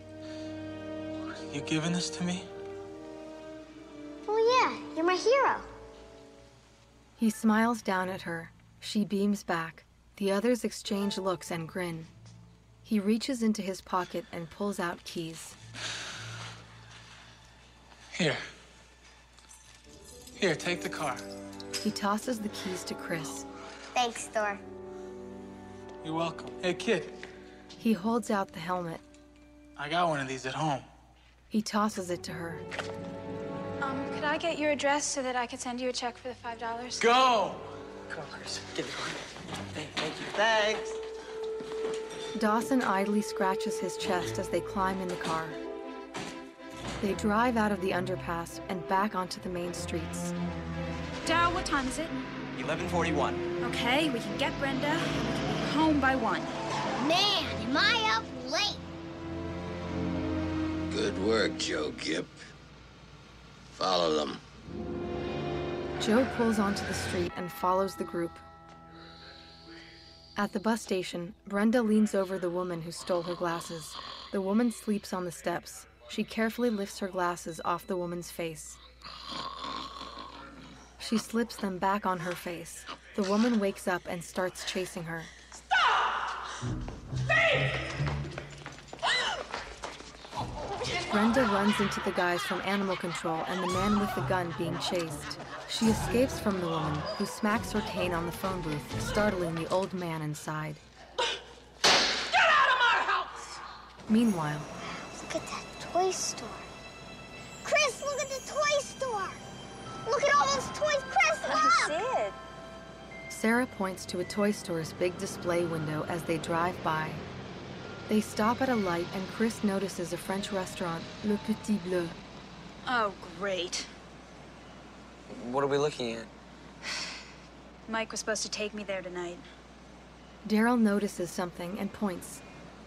[SPEAKER 17] You giving this to me?
[SPEAKER 6] Well, yeah, you're my hero.
[SPEAKER 1] He smiles down at her. She beams back. The others exchange looks and grin. He reaches into his pocket and pulls out keys.
[SPEAKER 17] Here. Here, take the car.
[SPEAKER 1] He tosses the keys to Chris.
[SPEAKER 6] Thanks, Thor.
[SPEAKER 17] You're welcome. Hey, kid.
[SPEAKER 1] He holds out the helmet.
[SPEAKER 17] I got one of these at home.
[SPEAKER 1] He tosses it to her.
[SPEAKER 2] Could I get your address so that I could send you a check for the $5?
[SPEAKER 17] Go!
[SPEAKER 3] Come on, Chris. Get it going. Thank you.
[SPEAKER 11] Thanks.
[SPEAKER 1] Dawson idly scratches his chest as they climb in the car. They drive out of the underpass and back onto the main streets.
[SPEAKER 2] Daryl, what time is it?
[SPEAKER 10] 11:41.
[SPEAKER 2] Okay, we can get Brenda and we can be home by 1.
[SPEAKER 6] Man, am I up late.
[SPEAKER 18] Good work, Joe Gipp. Follow them.
[SPEAKER 1] Joe pulls onto the street and follows the group. At the bus station, Brenda leans over the woman who stole her glasses. The woman sleeps on the steps. She carefully lifts her glasses off the woman's face. She slips them back on her face. The woman wakes up and starts chasing her. Brenda runs into the guys from animal control and the man with the gun being chased. She escapes from the woman, who smacks her cane on the phone booth, startling the old man inside.
[SPEAKER 4] Get out of my house!
[SPEAKER 1] Meanwhile,
[SPEAKER 6] Look at that toy store. Chris, look at the toy store. Look at all those toys, Chris, look!
[SPEAKER 4] I see it.
[SPEAKER 1] Sarah points to a toy store's big display window as they drive by. They stop at a light and Chris notices a French restaurant, Le Petit Bleu.
[SPEAKER 13] Oh, great.
[SPEAKER 3] What are we looking at?
[SPEAKER 13] Mike was supposed to take me there tonight.
[SPEAKER 1] Daryl notices something and points.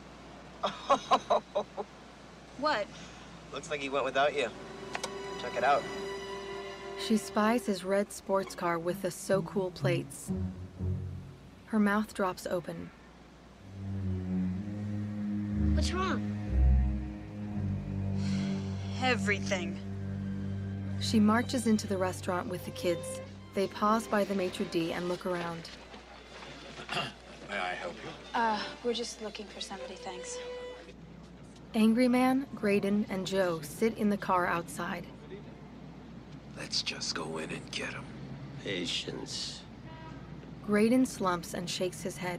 [SPEAKER 13] What?
[SPEAKER 10] Looks like he went without you. Check it out.
[SPEAKER 1] She spies his red sports car with the So Cool plates. Her mouth drops open.
[SPEAKER 6] What's wrong?
[SPEAKER 13] Everything.
[SPEAKER 1] She marches into the restaurant with the kids. They pause by the maitre d' and look around.
[SPEAKER 10] May I help you?
[SPEAKER 2] We're just looking for somebody, thanks.
[SPEAKER 1] Angry Man, Graydon, and Joe sit in the car outside.
[SPEAKER 15] Let's just go in and get him.
[SPEAKER 10] Patience.
[SPEAKER 1] Graydon slumps and shakes his head.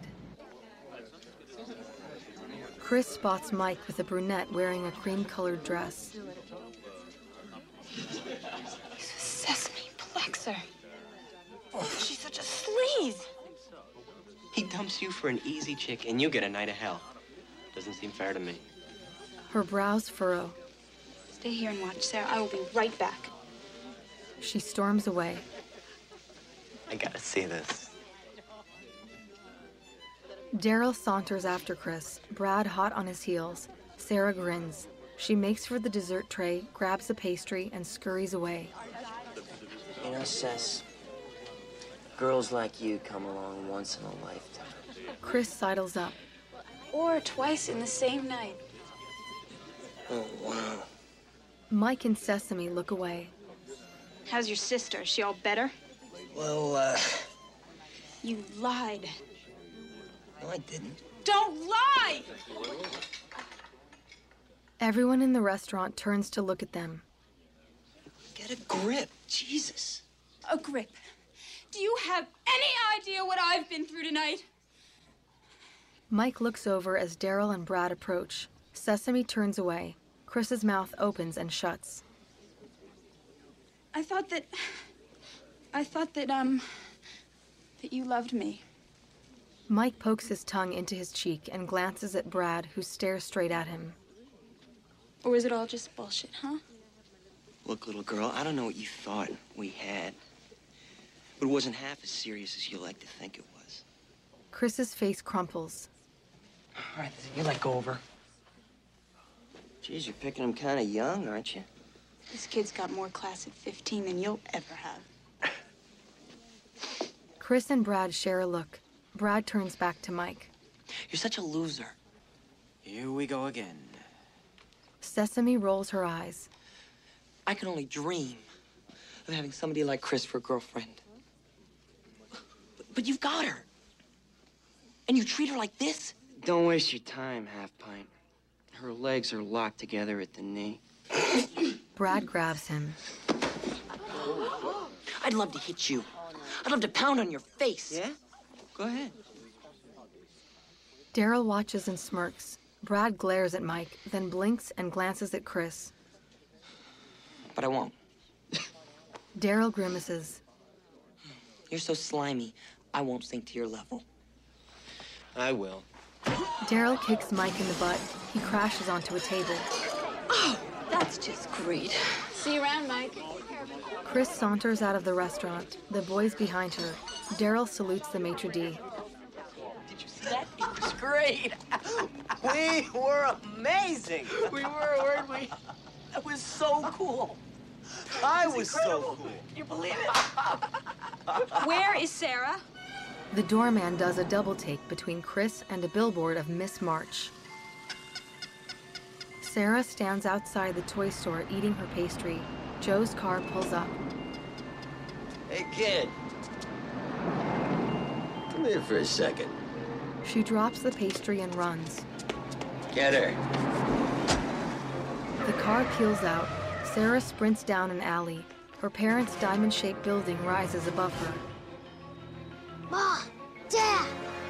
[SPEAKER 1] Chris spots Mike with a brunette wearing a cream-colored dress.
[SPEAKER 2] He's a sesame plexer. She's such a sleaze.
[SPEAKER 10] He dumps you for an easy chick, and you get a night of hell. Doesn't seem fair to me.
[SPEAKER 1] Her brows furrow.
[SPEAKER 2] Stay here and watch, Sarah. I will be right back.
[SPEAKER 1] She storms away.
[SPEAKER 10] I gotta see this.
[SPEAKER 1] Daryl saunters after Chris, Brad hot on his heels. Sarah grins. She makes for the dessert tray, grabs a pastry, and scurries away.
[SPEAKER 3] You know, Cess, girls like you come along once in a lifetime.
[SPEAKER 1] Chris sidles up.
[SPEAKER 2] Or twice in the same night.
[SPEAKER 3] Oh, wow.
[SPEAKER 1] Mike and Sesame look away.
[SPEAKER 13] How's your sister? Is she all better?
[SPEAKER 3] Well,
[SPEAKER 13] You lied.
[SPEAKER 3] no, I didn't.
[SPEAKER 13] Don't lie!
[SPEAKER 1] Everyone in the restaurant turns to look at them.
[SPEAKER 3] Get a grip, Jesus.
[SPEAKER 13] A grip. Do you have any idea what I've been through tonight?
[SPEAKER 1] Mike looks over as Daryl and Brad approach. Sesame turns away. Chris's mouth opens and shuts.
[SPEAKER 13] I thought that you loved me.
[SPEAKER 1] Mike pokes his tongue into his cheek and glances at Brad, who stares straight at him.
[SPEAKER 13] Or is it all just bullshit, huh?
[SPEAKER 3] Look, little girl, I don't know what you thought we had, but it wasn't half as serious as you like to think it was.
[SPEAKER 1] Chris's face crumples.
[SPEAKER 3] All right, you let go of her. Geez, you're picking him kind of young, aren't you?
[SPEAKER 13] This kid's got more class at 15 than you'll ever have.
[SPEAKER 1] Chris and Brad share a look. Brad turns back to Mike.
[SPEAKER 3] You're such a loser.
[SPEAKER 10] Here we go again.
[SPEAKER 1] Sesame rolls her eyes.
[SPEAKER 3] I can only dream of having somebody like Chris for a girlfriend. But you've got her. And you treat her like this? Don't waste your time, Half-Pint. Her legs are locked together at the knee.
[SPEAKER 1] Brad grabs him.
[SPEAKER 3] I'd love to hit you. I'd love to pound on your face. Yeah? Go ahead.
[SPEAKER 1] Daryl watches and smirks. Brad glares at Mike, then blinks and glances at Chris.
[SPEAKER 3] But I won't.
[SPEAKER 1] Daryl grimaces.
[SPEAKER 3] You're so slimy, I won't sink to your level.
[SPEAKER 10] I will.
[SPEAKER 1] Daryl kicks Mike in the butt. He crashes onto a table.
[SPEAKER 2] Oh, that's just great. See you around, Mike.
[SPEAKER 1] Chris saunters out of the restaurant, the boys behind her. Daryl salutes the maitre d'.
[SPEAKER 3] Did you see that? It was great. We were amazing. We were, weren't we? That was so cool. I was so cool. Can you believe it?
[SPEAKER 13] Where is Sarah?
[SPEAKER 1] The doorman does a double take between Chris and a billboard of Miss March. Sarah stands outside the toy store eating her pastry. Joe's car pulls up.
[SPEAKER 18] Hey, kid. Come here for a second.
[SPEAKER 1] She drops the pastry and runs.
[SPEAKER 18] Get her.
[SPEAKER 1] The car peels out. Sarah sprints down an alley. Her parents' diamond-shaped building rises above her.
[SPEAKER 6] Mom! Dad!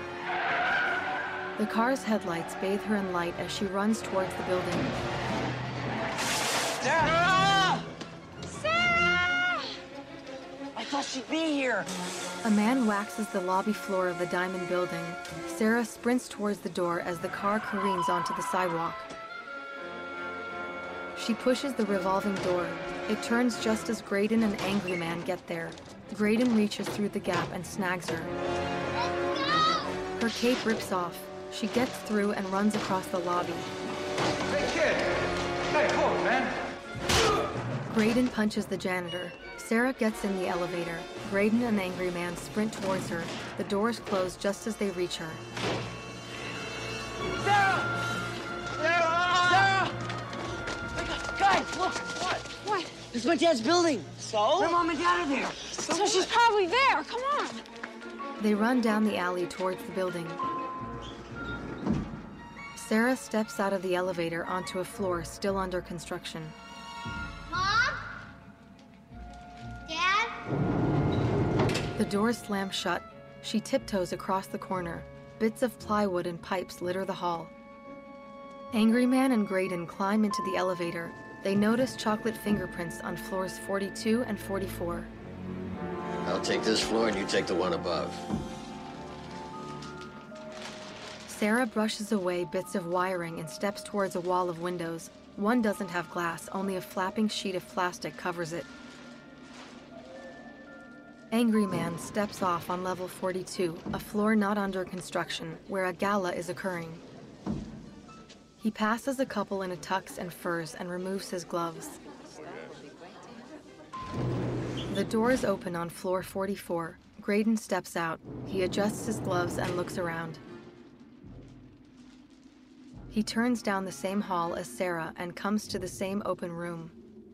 [SPEAKER 1] The car's headlights bathe her in light as she runs towards the building.
[SPEAKER 11] Sarah!
[SPEAKER 2] Sarah!
[SPEAKER 11] I thought she'd be here.
[SPEAKER 1] A man waxes the lobby floor of the diamond building. Sarah sprints towards the door as the car careens onto the sidewalk. She pushes the revolving door. It turns just as Graydon and Angry Man get there. Graydon reaches through the gap and snags her. Her cape rips off. She gets through and runs across the lobby.
[SPEAKER 17] Hey, kid! Hey, hold, man!
[SPEAKER 1] Graydon punches the janitor. Sarah gets in the elevator. Graydon and Angry Man sprint towards her. The doors close just as they reach her.
[SPEAKER 11] Sarah! Sarah! Guys, look! What?
[SPEAKER 2] What?
[SPEAKER 11] It's my dad's building. So? My mom and dad are there.
[SPEAKER 2] So she's probably there. Come on.
[SPEAKER 1] They run down the alley towards the building. Sarah steps out of the elevator onto a floor still under construction.
[SPEAKER 6] Mom? Dad?
[SPEAKER 1] The doors slam shut. She tiptoes across the corner. Bits of plywood and pipes litter the hall. Angry Man and Graydon climb into the elevator. They notice chocolate fingerprints on floors 42 and 44.
[SPEAKER 18] I'll take this floor and you take the one above.
[SPEAKER 1] Sarah brushes away bits of wiring and steps towards a wall of windows. One doesn't have glass, only a flapping sheet of plastic covers it. Angry Man steps off on level 42, a floor not under construction, where a gala is occurring. He passes a couple in a tux and furs and removes his gloves. The doors open on floor 44. Graydon steps out. He adjusts his gloves and looks around. He turns down the same hall as Sarah and comes to the same open room.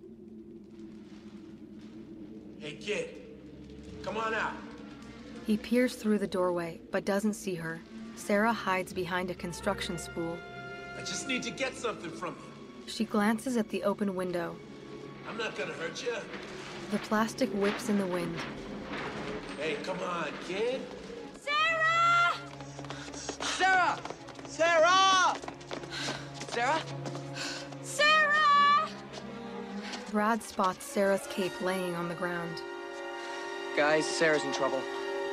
[SPEAKER 15] Hey, kid. Come on out.
[SPEAKER 1] He peers through the doorway, but doesn't see her. Sarah hides behind a construction spool.
[SPEAKER 15] I just need to get something from you.
[SPEAKER 1] She glances at the open window.
[SPEAKER 15] I'm not gonna hurt you.
[SPEAKER 1] The plastic whips in the wind.
[SPEAKER 15] Hey, come on, kid.
[SPEAKER 11] Sarah! Sarah! Sarah! Sarah?
[SPEAKER 2] Sarah!
[SPEAKER 1] Brad spots Sarah's cape laying on the ground.
[SPEAKER 3] Guys, Sarah's in trouble.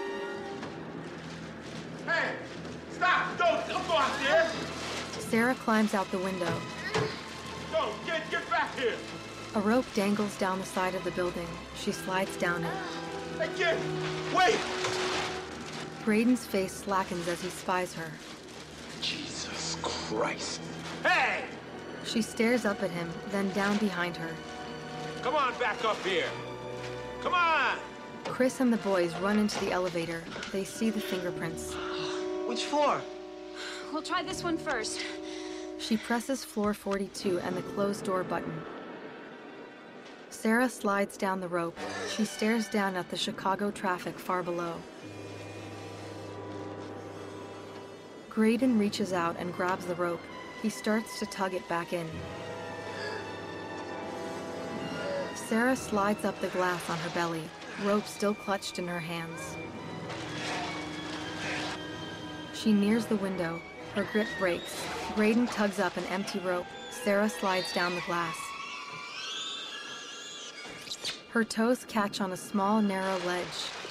[SPEAKER 15] Hey! Stop! Don't go out there!
[SPEAKER 1] Sarah climbs out the window.
[SPEAKER 15] No, get back here!
[SPEAKER 1] A rope dangles down the side of the building. She slides down it.
[SPEAKER 15] Hey, kid! Wait!
[SPEAKER 1] Graydon's face slackens as he spies her.
[SPEAKER 15] Jesus Christ. Hey!
[SPEAKER 1] She stares up at him, then down behind her.
[SPEAKER 15] Come on back up here. Come on!
[SPEAKER 1] Chris and the boys run into the elevator. They see the fingerprints.
[SPEAKER 11] Which floor?
[SPEAKER 2] We'll try this one first.
[SPEAKER 1] She presses floor 42 and the closed door button. Sarah slides down the rope. She stares down at the Chicago traffic far below. Graydon reaches out and grabs the rope. He starts to tug it back in. Sarah slides up the glass on her belly, rope still clutched in her hands. She nears the window. Her grip breaks. Graydon tugs up an empty rope. Sarah slides down the glass. Her toes catch on a small, narrow ledge.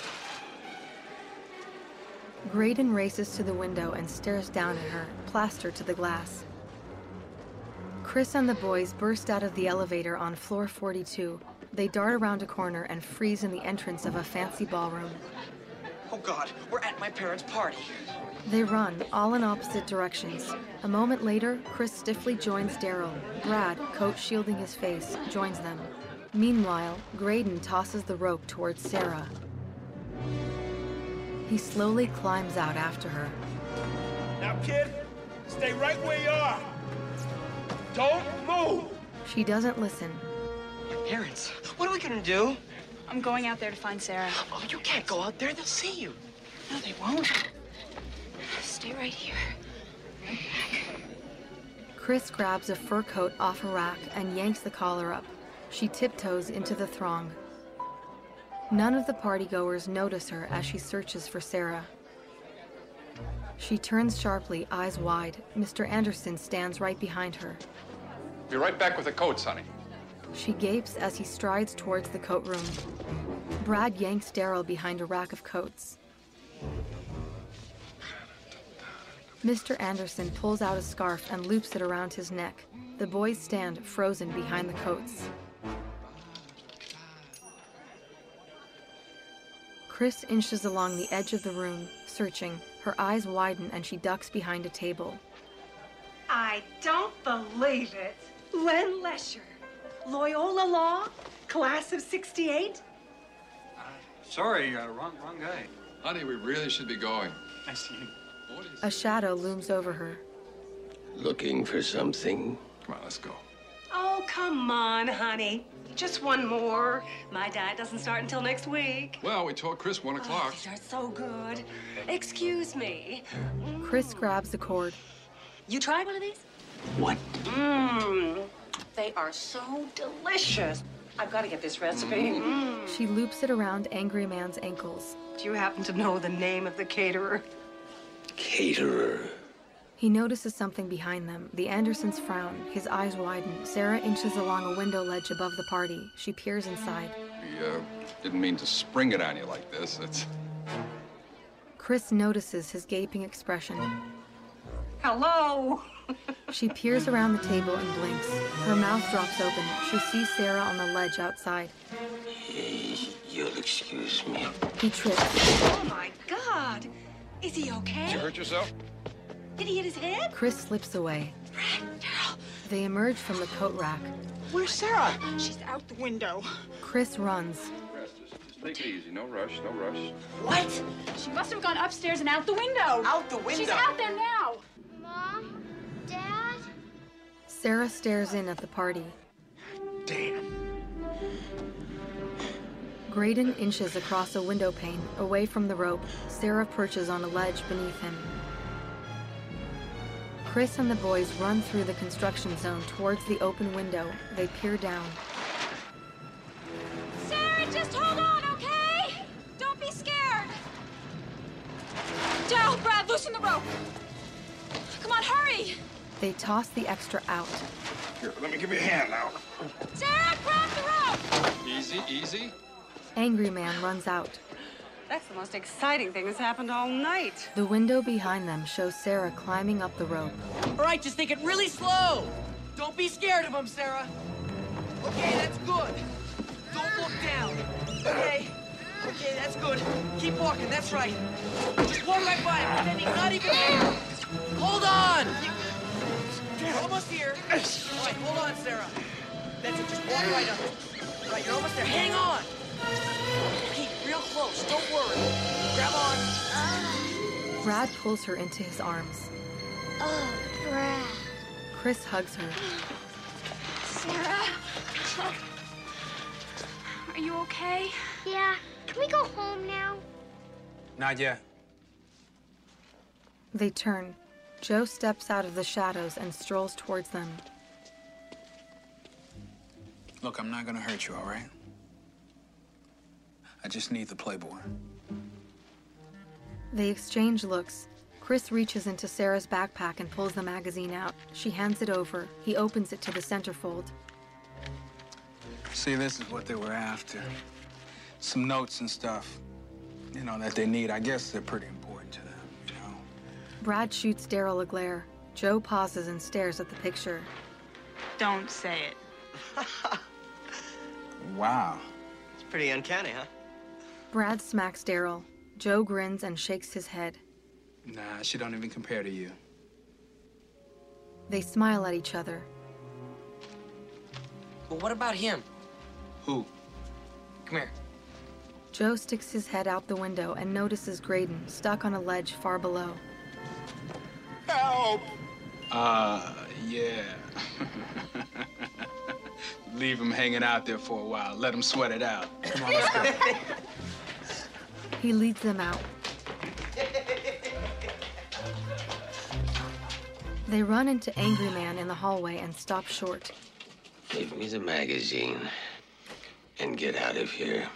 [SPEAKER 1] Graydon races to the window and stares down at her, plastered to the glass. Chris and the boys burst out of the elevator on floor 42. They dart around a corner and freeze in the entrance of a fancy ballroom.
[SPEAKER 11] Oh, God, we're at my parents' party.
[SPEAKER 1] They run, all in opposite directions. A moment later, Chris stiffly joins Daryl. Brad, coat shielding his face, joins them. Meanwhile, Graydon tosses the rope towards Sarah. He slowly climbs out after her.
[SPEAKER 12] Now, kid, stay right where you are. Don't move.
[SPEAKER 1] She doesn't listen.
[SPEAKER 3] Your parents, what are we gonna do?
[SPEAKER 2] I'm going out there to find Sarah.
[SPEAKER 3] Oh, you can't go out there. They'll see you.
[SPEAKER 2] No, they won't. Stay right here.
[SPEAKER 1] Chris grabs a fur coat off a rack and yanks the collar up. She tiptoes into the throng. None of the partygoers notice her as she searches for Sarah. She turns sharply, eyes wide. Mr. Anderson stands right behind her.
[SPEAKER 7] Be right back with the coats, honey.
[SPEAKER 1] She gapes as he strides towards the coat room. Brad yanks Daryl behind a rack of coats. Mr. Anderson pulls out a scarf and loops it around his neck. The boys stand frozen behind the coats. Chris inches along the edge of the room, searching. Her eyes widen and she ducks behind a table.
[SPEAKER 20] I don't believe it. Len Lesher, Loyola Law, class of '68.
[SPEAKER 7] Sorry, wrong guy. Honey, we really should be going.
[SPEAKER 12] I see you.
[SPEAKER 1] A shadow looms over her.
[SPEAKER 18] Looking for something?
[SPEAKER 7] Come on, let's go.
[SPEAKER 20] Oh, come on, honey. Just one more. My diet doesn't start until next week.
[SPEAKER 7] Well, we told Chris 1 o'clock.
[SPEAKER 20] These are so good. Excuse me.
[SPEAKER 1] Chris grabs the cord.
[SPEAKER 20] You try one of these?
[SPEAKER 3] What?
[SPEAKER 20] They are so delicious. I've got to get this recipe.
[SPEAKER 1] She loops it around Angry Man's ankles.
[SPEAKER 20] Do you happen to know the name of the caterer?
[SPEAKER 18] Caterer.
[SPEAKER 1] He notices something behind them. The Andersons frown. His eyes widen. Sarah inches along a window ledge above the party. She peers inside.
[SPEAKER 7] We didn't mean to spring it on you like this. It's...
[SPEAKER 1] Chris notices his gaping expression.
[SPEAKER 20] Hello.
[SPEAKER 1] She peers around the table and blinks. Her mouth drops open. She sees Sarah on the ledge outside.
[SPEAKER 18] You'll excuse me.
[SPEAKER 1] He trips.
[SPEAKER 20] Oh, my God. Is he okay?
[SPEAKER 7] Did you hurt yourself?
[SPEAKER 20] Did he hit his head?
[SPEAKER 1] Chris slips away. They emerge from the coat rack.
[SPEAKER 20] Where's Sarah? She's out the window.
[SPEAKER 1] Chris runs.
[SPEAKER 7] Just take it easy. No rush, no rush.
[SPEAKER 20] What?
[SPEAKER 2] She must have gone upstairs and out the window.
[SPEAKER 3] Out the window?
[SPEAKER 2] She's out there now.
[SPEAKER 6] Mom? Dad?
[SPEAKER 1] Sarah stares in at the party.
[SPEAKER 12] Damn.
[SPEAKER 1] Graydon inches across a window pane, away from the rope. Sarah perches on a ledge beneath him. Chris and the boys run through the construction zone towards the open window. They peer down.
[SPEAKER 2] Sarah, just hold on, okay? Don't be scared. Daryl, Brad, loosen the rope. Come on, hurry.
[SPEAKER 1] They toss the extra out.
[SPEAKER 7] Here, let me give you a hand now.
[SPEAKER 2] Sarah, grab the rope.
[SPEAKER 7] Easy, easy.
[SPEAKER 1] Angry Man runs out.
[SPEAKER 20] That's the most exciting thing that's happened all night.
[SPEAKER 1] The window behind them shows Sarah climbing up the rope.
[SPEAKER 11] All right, just take it really slow. Don't be scared of him, Sarah. Okay, that's good. Don't look down. Okay, that's good. Keep walking, that's right. Just walk right by him, pretend he's not even there. Hold on. You're almost here. All right, hold on, Sarah. That's it, just walk right up. All right, you're almost there. Hang on. Keep real close, don't worry. Grab on.
[SPEAKER 1] Brad pulls her into his arms.
[SPEAKER 6] Oh, Brad.
[SPEAKER 1] Chris hugs her.
[SPEAKER 2] Sarah? Are you okay?
[SPEAKER 6] Yeah. Can we go home now?
[SPEAKER 17] Not yet.
[SPEAKER 1] They turn. Joe steps out of the shadows and strolls towards them.
[SPEAKER 17] Look, I'm not gonna hurt you, all right? I just need the Playboy.
[SPEAKER 1] They exchange looks. Chris reaches into Sarah's backpack and pulls the magazine out. She hands it over. He opens it to the centerfold.
[SPEAKER 17] See, this is what they were after. Some notes and stuff, you know, that they need. I guess they're pretty important to them, you know?
[SPEAKER 1] Brad shoots Daryl a glare. Joe pauses and stares at the picture.
[SPEAKER 20] Don't say it.
[SPEAKER 17] Wow.
[SPEAKER 3] It's pretty uncanny, huh?
[SPEAKER 1] Brad smacks Daryl. Joe grins and shakes his head.
[SPEAKER 17] Nah, she don't even compare to you.
[SPEAKER 1] They smile at each other.
[SPEAKER 3] Well, what about him?
[SPEAKER 17] Who?
[SPEAKER 3] Come here.
[SPEAKER 1] Joe sticks his head out the window and notices Graydon stuck on a ledge far below.
[SPEAKER 17] Help! Yeah. Leave him hanging out there for a while. Let him sweat it out. Come on, let's go.
[SPEAKER 1] He leads them out. They run into Angry Man in the hallway and stop short.
[SPEAKER 18] Give me the magazine and get out of here.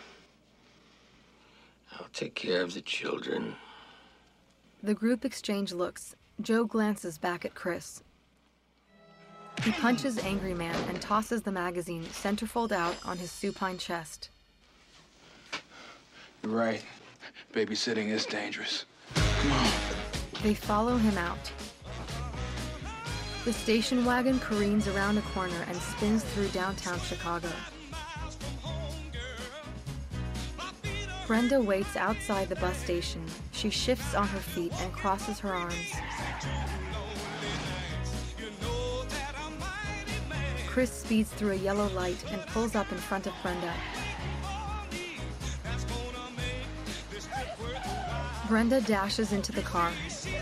[SPEAKER 18] I'll take care of the children.
[SPEAKER 1] The group exchange looks. Joe glances back at Chris. He punches Angry Man and tosses the magazine centerfold out on his supine chest.
[SPEAKER 17] You're right. Babysitting is dangerous. Come on.
[SPEAKER 1] They follow him out. The station wagon careens around a corner and spins through downtown Chicago. Brenda waits outside the bus station. She shifts on her feet and crosses her arms. Chris speeds through a yellow light and pulls up in front of Brenda. Brenda dashes into the car.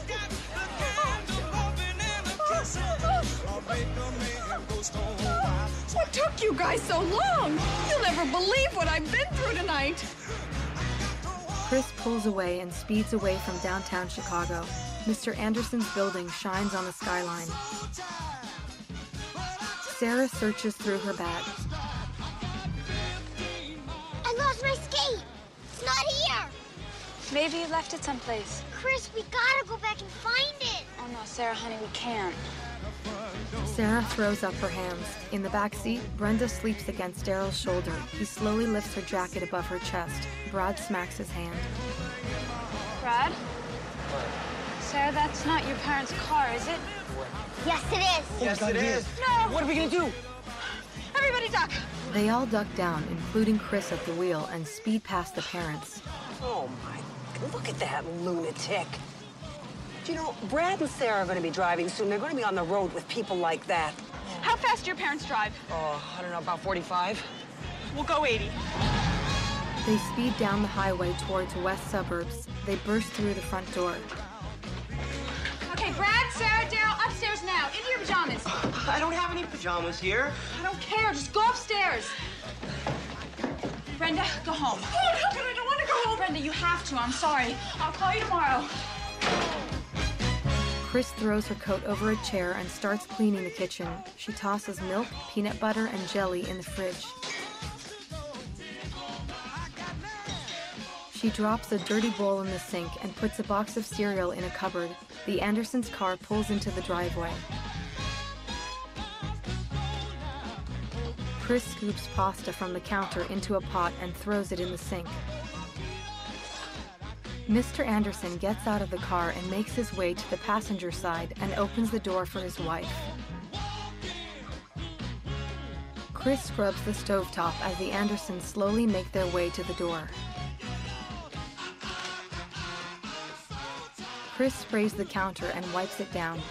[SPEAKER 13] What took you guys so long? You'll never believe what I've been through tonight.
[SPEAKER 1] Chris pulls away and speeds away from downtown Chicago. Mr. Anderson's building shines on the skyline. Sarah searches through her bag.
[SPEAKER 6] I lost my skate. It's not here.
[SPEAKER 2] Maybe you left it someplace.
[SPEAKER 6] Chris, we gotta go back and find it.
[SPEAKER 2] Oh no, Sarah, honey, we can't.
[SPEAKER 1] Sarah throws up her hands. In the back seat, Brenda sleeps against Daryl's shoulder. He slowly lifts her jacket above her chest. Brad smacks his hand.
[SPEAKER 2] Brad? Sarah, that's not your parents' car, is it?
[SPEAKER 6] Yes, it is.
[SPEAKER 11] Yes, it is.
[SPEAKER 2] No!
[SPEAKER 11] What are we gonna do?
[SPEAKER 2] Everybody duck!
[SPEAKER 1] They all duck down, including Chris at the wheel, and speed past the parents.
[SPEAKER 21] Oh, my. Look at that lunatic. You know, Brad and Sarah are going to be driving soon. They're going to be on the road with people like that.
[SPEAKER 13] How fast do your parents drive?
[SPEAKER 11] Oh, I don't know, about 45.
[SPEAKER 13] We'll go 80.
[SPEAKER 1] They speed down the highway towards west suburbs. They burst through the front door.
[SPEAKER 13] Okay, Brad, Sarah, Daryl, upstairs now. Into your pajamas.
[SPEAKER 11] I don't have any pajamas here.
[SPEAKER 13] I don't care. Just go upstairs. Brenda, go home. Oh, no, but I don't want to go home. Brenda, you have to. I'm sorry. I'll call you tomorrow.
[SPEAKER 1] Chris throws her coat over a chair and starts cleaning the kitchen. She tosses milk, peanut butter, and jelly in the fridge. She drops a dirty bowl in the sink and puts a box of cereal in a cupboard. The Andersons' car pulls into the driveway. Chris scoops pasta from the counter into a pot and throws it in the sink. Mr. Anderson gets out of the car and makes his way to the passenger side and opens the door for his wife. Chris scrubs the stovetop as the Andersons slowly make their way to the door. Chris sprays the counter and wipes it down.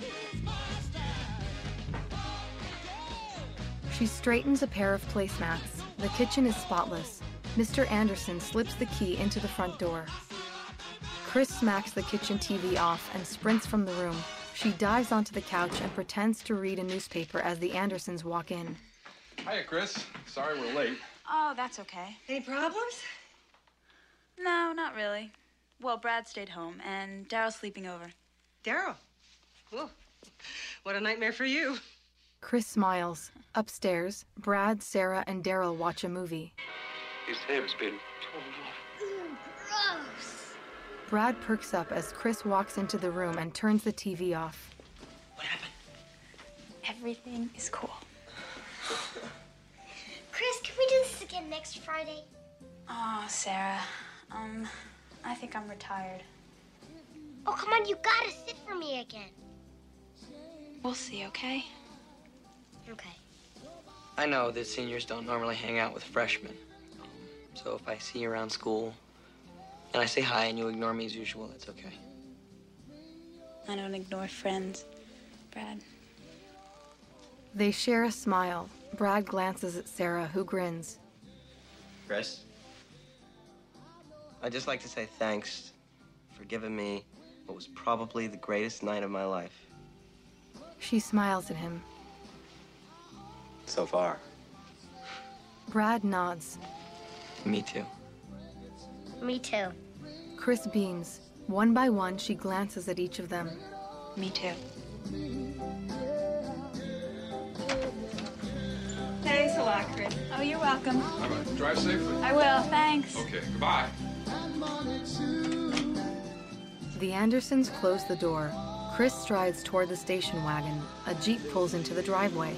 [SPEAKER 1] She straightens a pair of placemats. The kitchen is spotless. Mr. Anderson slips the key into the front door. Chris smacks the kitchen TV off and sprints from the room. She dives onto the couch and pretends to read a newspaper as the Andersons walk in.
[SPEAKER 17] Hiya, Chris. Sorry we're late.
[SPEAKER 2] Oh, that's okay.
[SPEAKER 20] Any problems?
[SPEAKER 2] No, not really. Well, Brad stayed home, and Daryl's sleeping over.
[SPEAKER 20] Daryl? Oh, what a nightmare for you.
[SPEAKER 1] Chris smiles. Upstairs, Brad, Sarah, and Daryl watch a movie.
[SPEAKER 15] His hair's been torn off.
[SPEAKER 6] Gross.
[SPEAKER 1] Brad perks up as Chris walks into the room and turns the TV off.
[SPEAKER 2] Everything is cool.
[SPEAKER 6] Chris, can we do this again next Friday?
[SPEAKER 2] Oh, Sarah. I think I'm retired.
[SPEAKER 6] Oh, come on, you gotta sit for me again.
[SPEAKER 2] We'll see, okay?
[SPEAKER 6] Okay.
[SPEAKER 3] I know that seniors don't normally hang out with freshmen. So if I see you around school and I say hi and you ignore me as usual, that's okay.
[SPEAKER 2] I don't ignore friends, Brad.
[SPEAKER 1] They share a smile. Brad glances at Sarah, who grins.
[SPEAKER 10] Chris? I'd just like to say thanks for giving me what was probably the greatest night of my life.
[SPEAKER 1] She smiles at him.
[SPEAKER 10] So far.
[SPEAKER 1] Brad nods.
[SPEAKER 10] Me too.
[SPEAKER 6] Me too.
[SPEAKER 1] Chris beams. One by one, she glances at each of them.
[SPEAKER 2] Me too.
[SPEAKER 20] Thanks a lot, Chris.
[SPEAKER 2] Oh, you're welcome.
[SPEAKER 7] All right, drive safely.
[SPEAKER 2] I will, thanks.
[SPEAKER 7] Okay, goodbye.
[SPEAKER 1] The Andersons close the door. Chris strides toward the station wagon. A Jeep pulls into the driveway.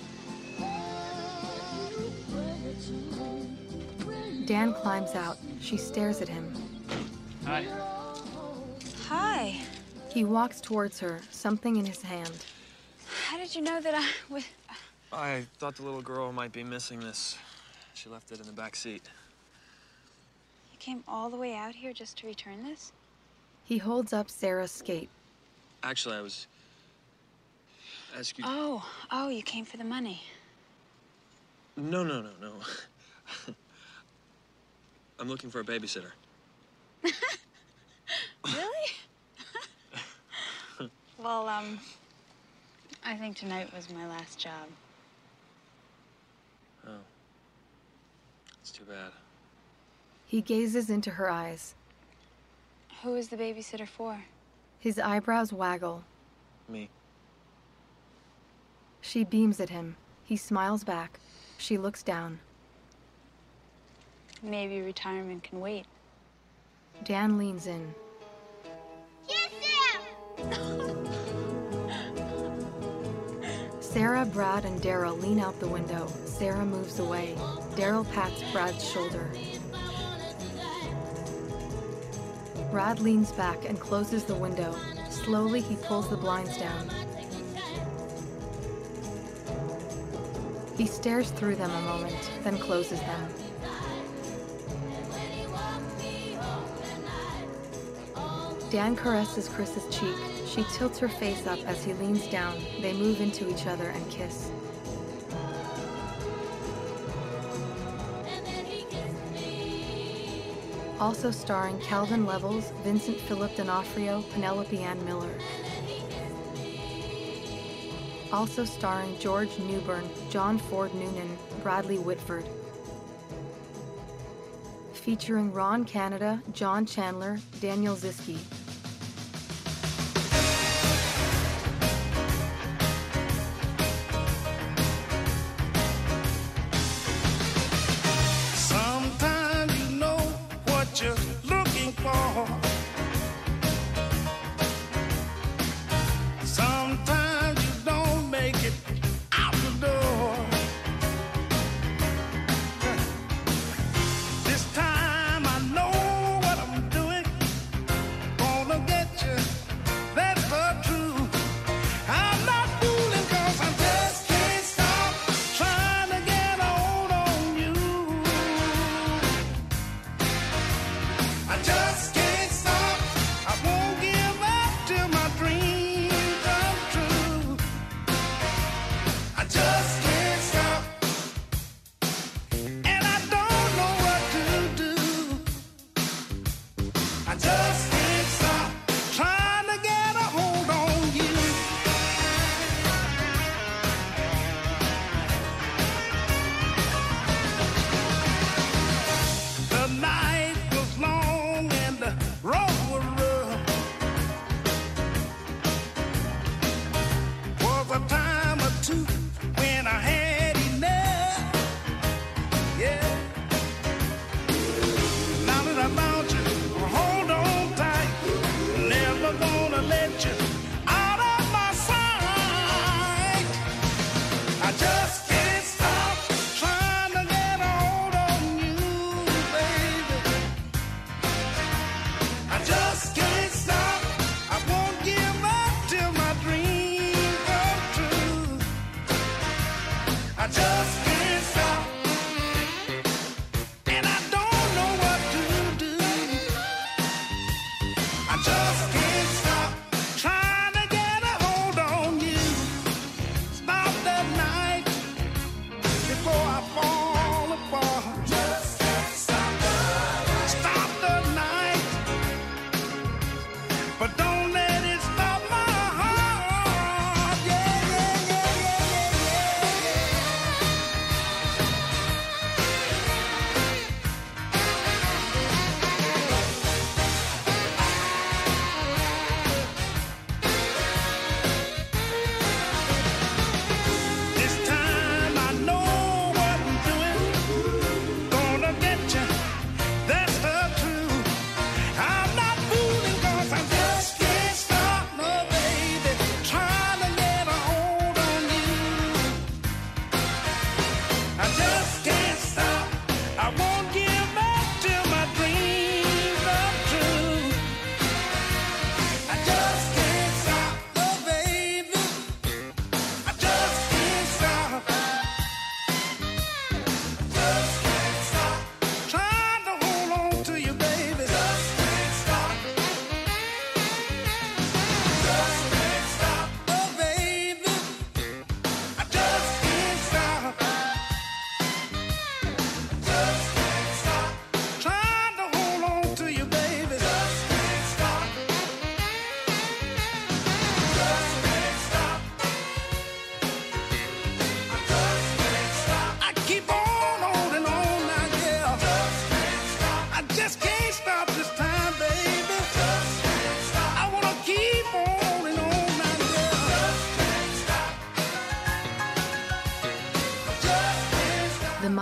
[SPEAKER 1] Dan climbs out. She stares at him.
[SPEAKER 8] Hi.
[SPEAKER 2] Hi.
[SPEAKER 1] He walks towards her, something in his hand.
[SPEAKER 2] How did you know that I was...
[SPEAKER 8] I thought the little girl might be missing this. She left it in the back seat.
[SPEAKER 2] You came all the way out here just to return this?
[SPEAKER 1] He holds up Sarah's skate.
[SPEAKER 8] Actually, I was asking.
[SPEAKER 2] Oh, you came for the money.
[SPEAKER 8] No. I'm looking for a babysitter.
[SPEAKER 2] Really? Well, I think tonight was my last job.
[SPEAKER 8] Oh. That's too bad.
[SPEAKER 1] He gazes into her eyes.
[SPEAKER 2] Who is the babysitter for?
[SPEAKER 1] His eyebrows waggle.
[SPEAKER 8] Me.
[SPEAKER 1] She beams at him. He smiles back. She looks down.
[SPEAKER 2] Maybe retirement can wait.
[SPEAKER 1] Dan leans in.
[SPEAKER 6] Yes, Sam!
[SPEAKER 1] Sarah, Brad, and Daryl lean out the window. Sarah moves away. Daryl pats Brad's shoulder. Brad leans back and closes the window. Slowly, he pulls the blinds down. He stares through them a moment, then closes them. Dan caresses Chris's cheek. She tilts her face up as he leans down. They move into each other and kiss. Also starring Calvin Levels, Vincent Philip D'Onofrio, Penelope Ann Miller. Also starring George Newbern, John Ford Noonan, Bradley Whitford. Featuring Ron Canada, John Chandler, Daniel Ziske.
[SPEAKER 19] Sometimes you know what you're looking for. Sometimes you don't make it out the door. This time I know what I'm doing.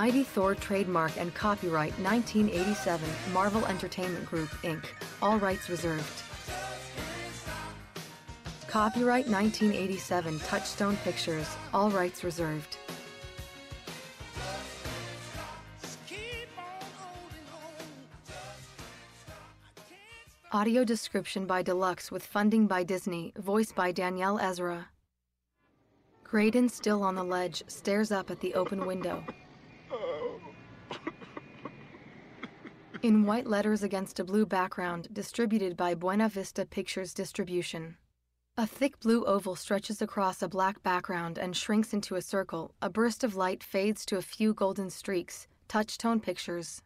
[SPEAKER 1] Mighty Thor trademark and copyright 1987 Marvel Entertainment Group, Inc. All rights reserved. Copyright 1987 Touchstone Pictures. All rights reserved. Audio description by Deluxe with funding by Disney. Voiced by Danielle Ezra. Graydon, still on the ledge, stares up at the open window. In white letters against a blue background, distributed by Buena Vista Pictures Distribution. A thick blue oval stretches across a black background and shrinks into a circle. A burst of light fades to a few golden streaks. Touchstone Pictures.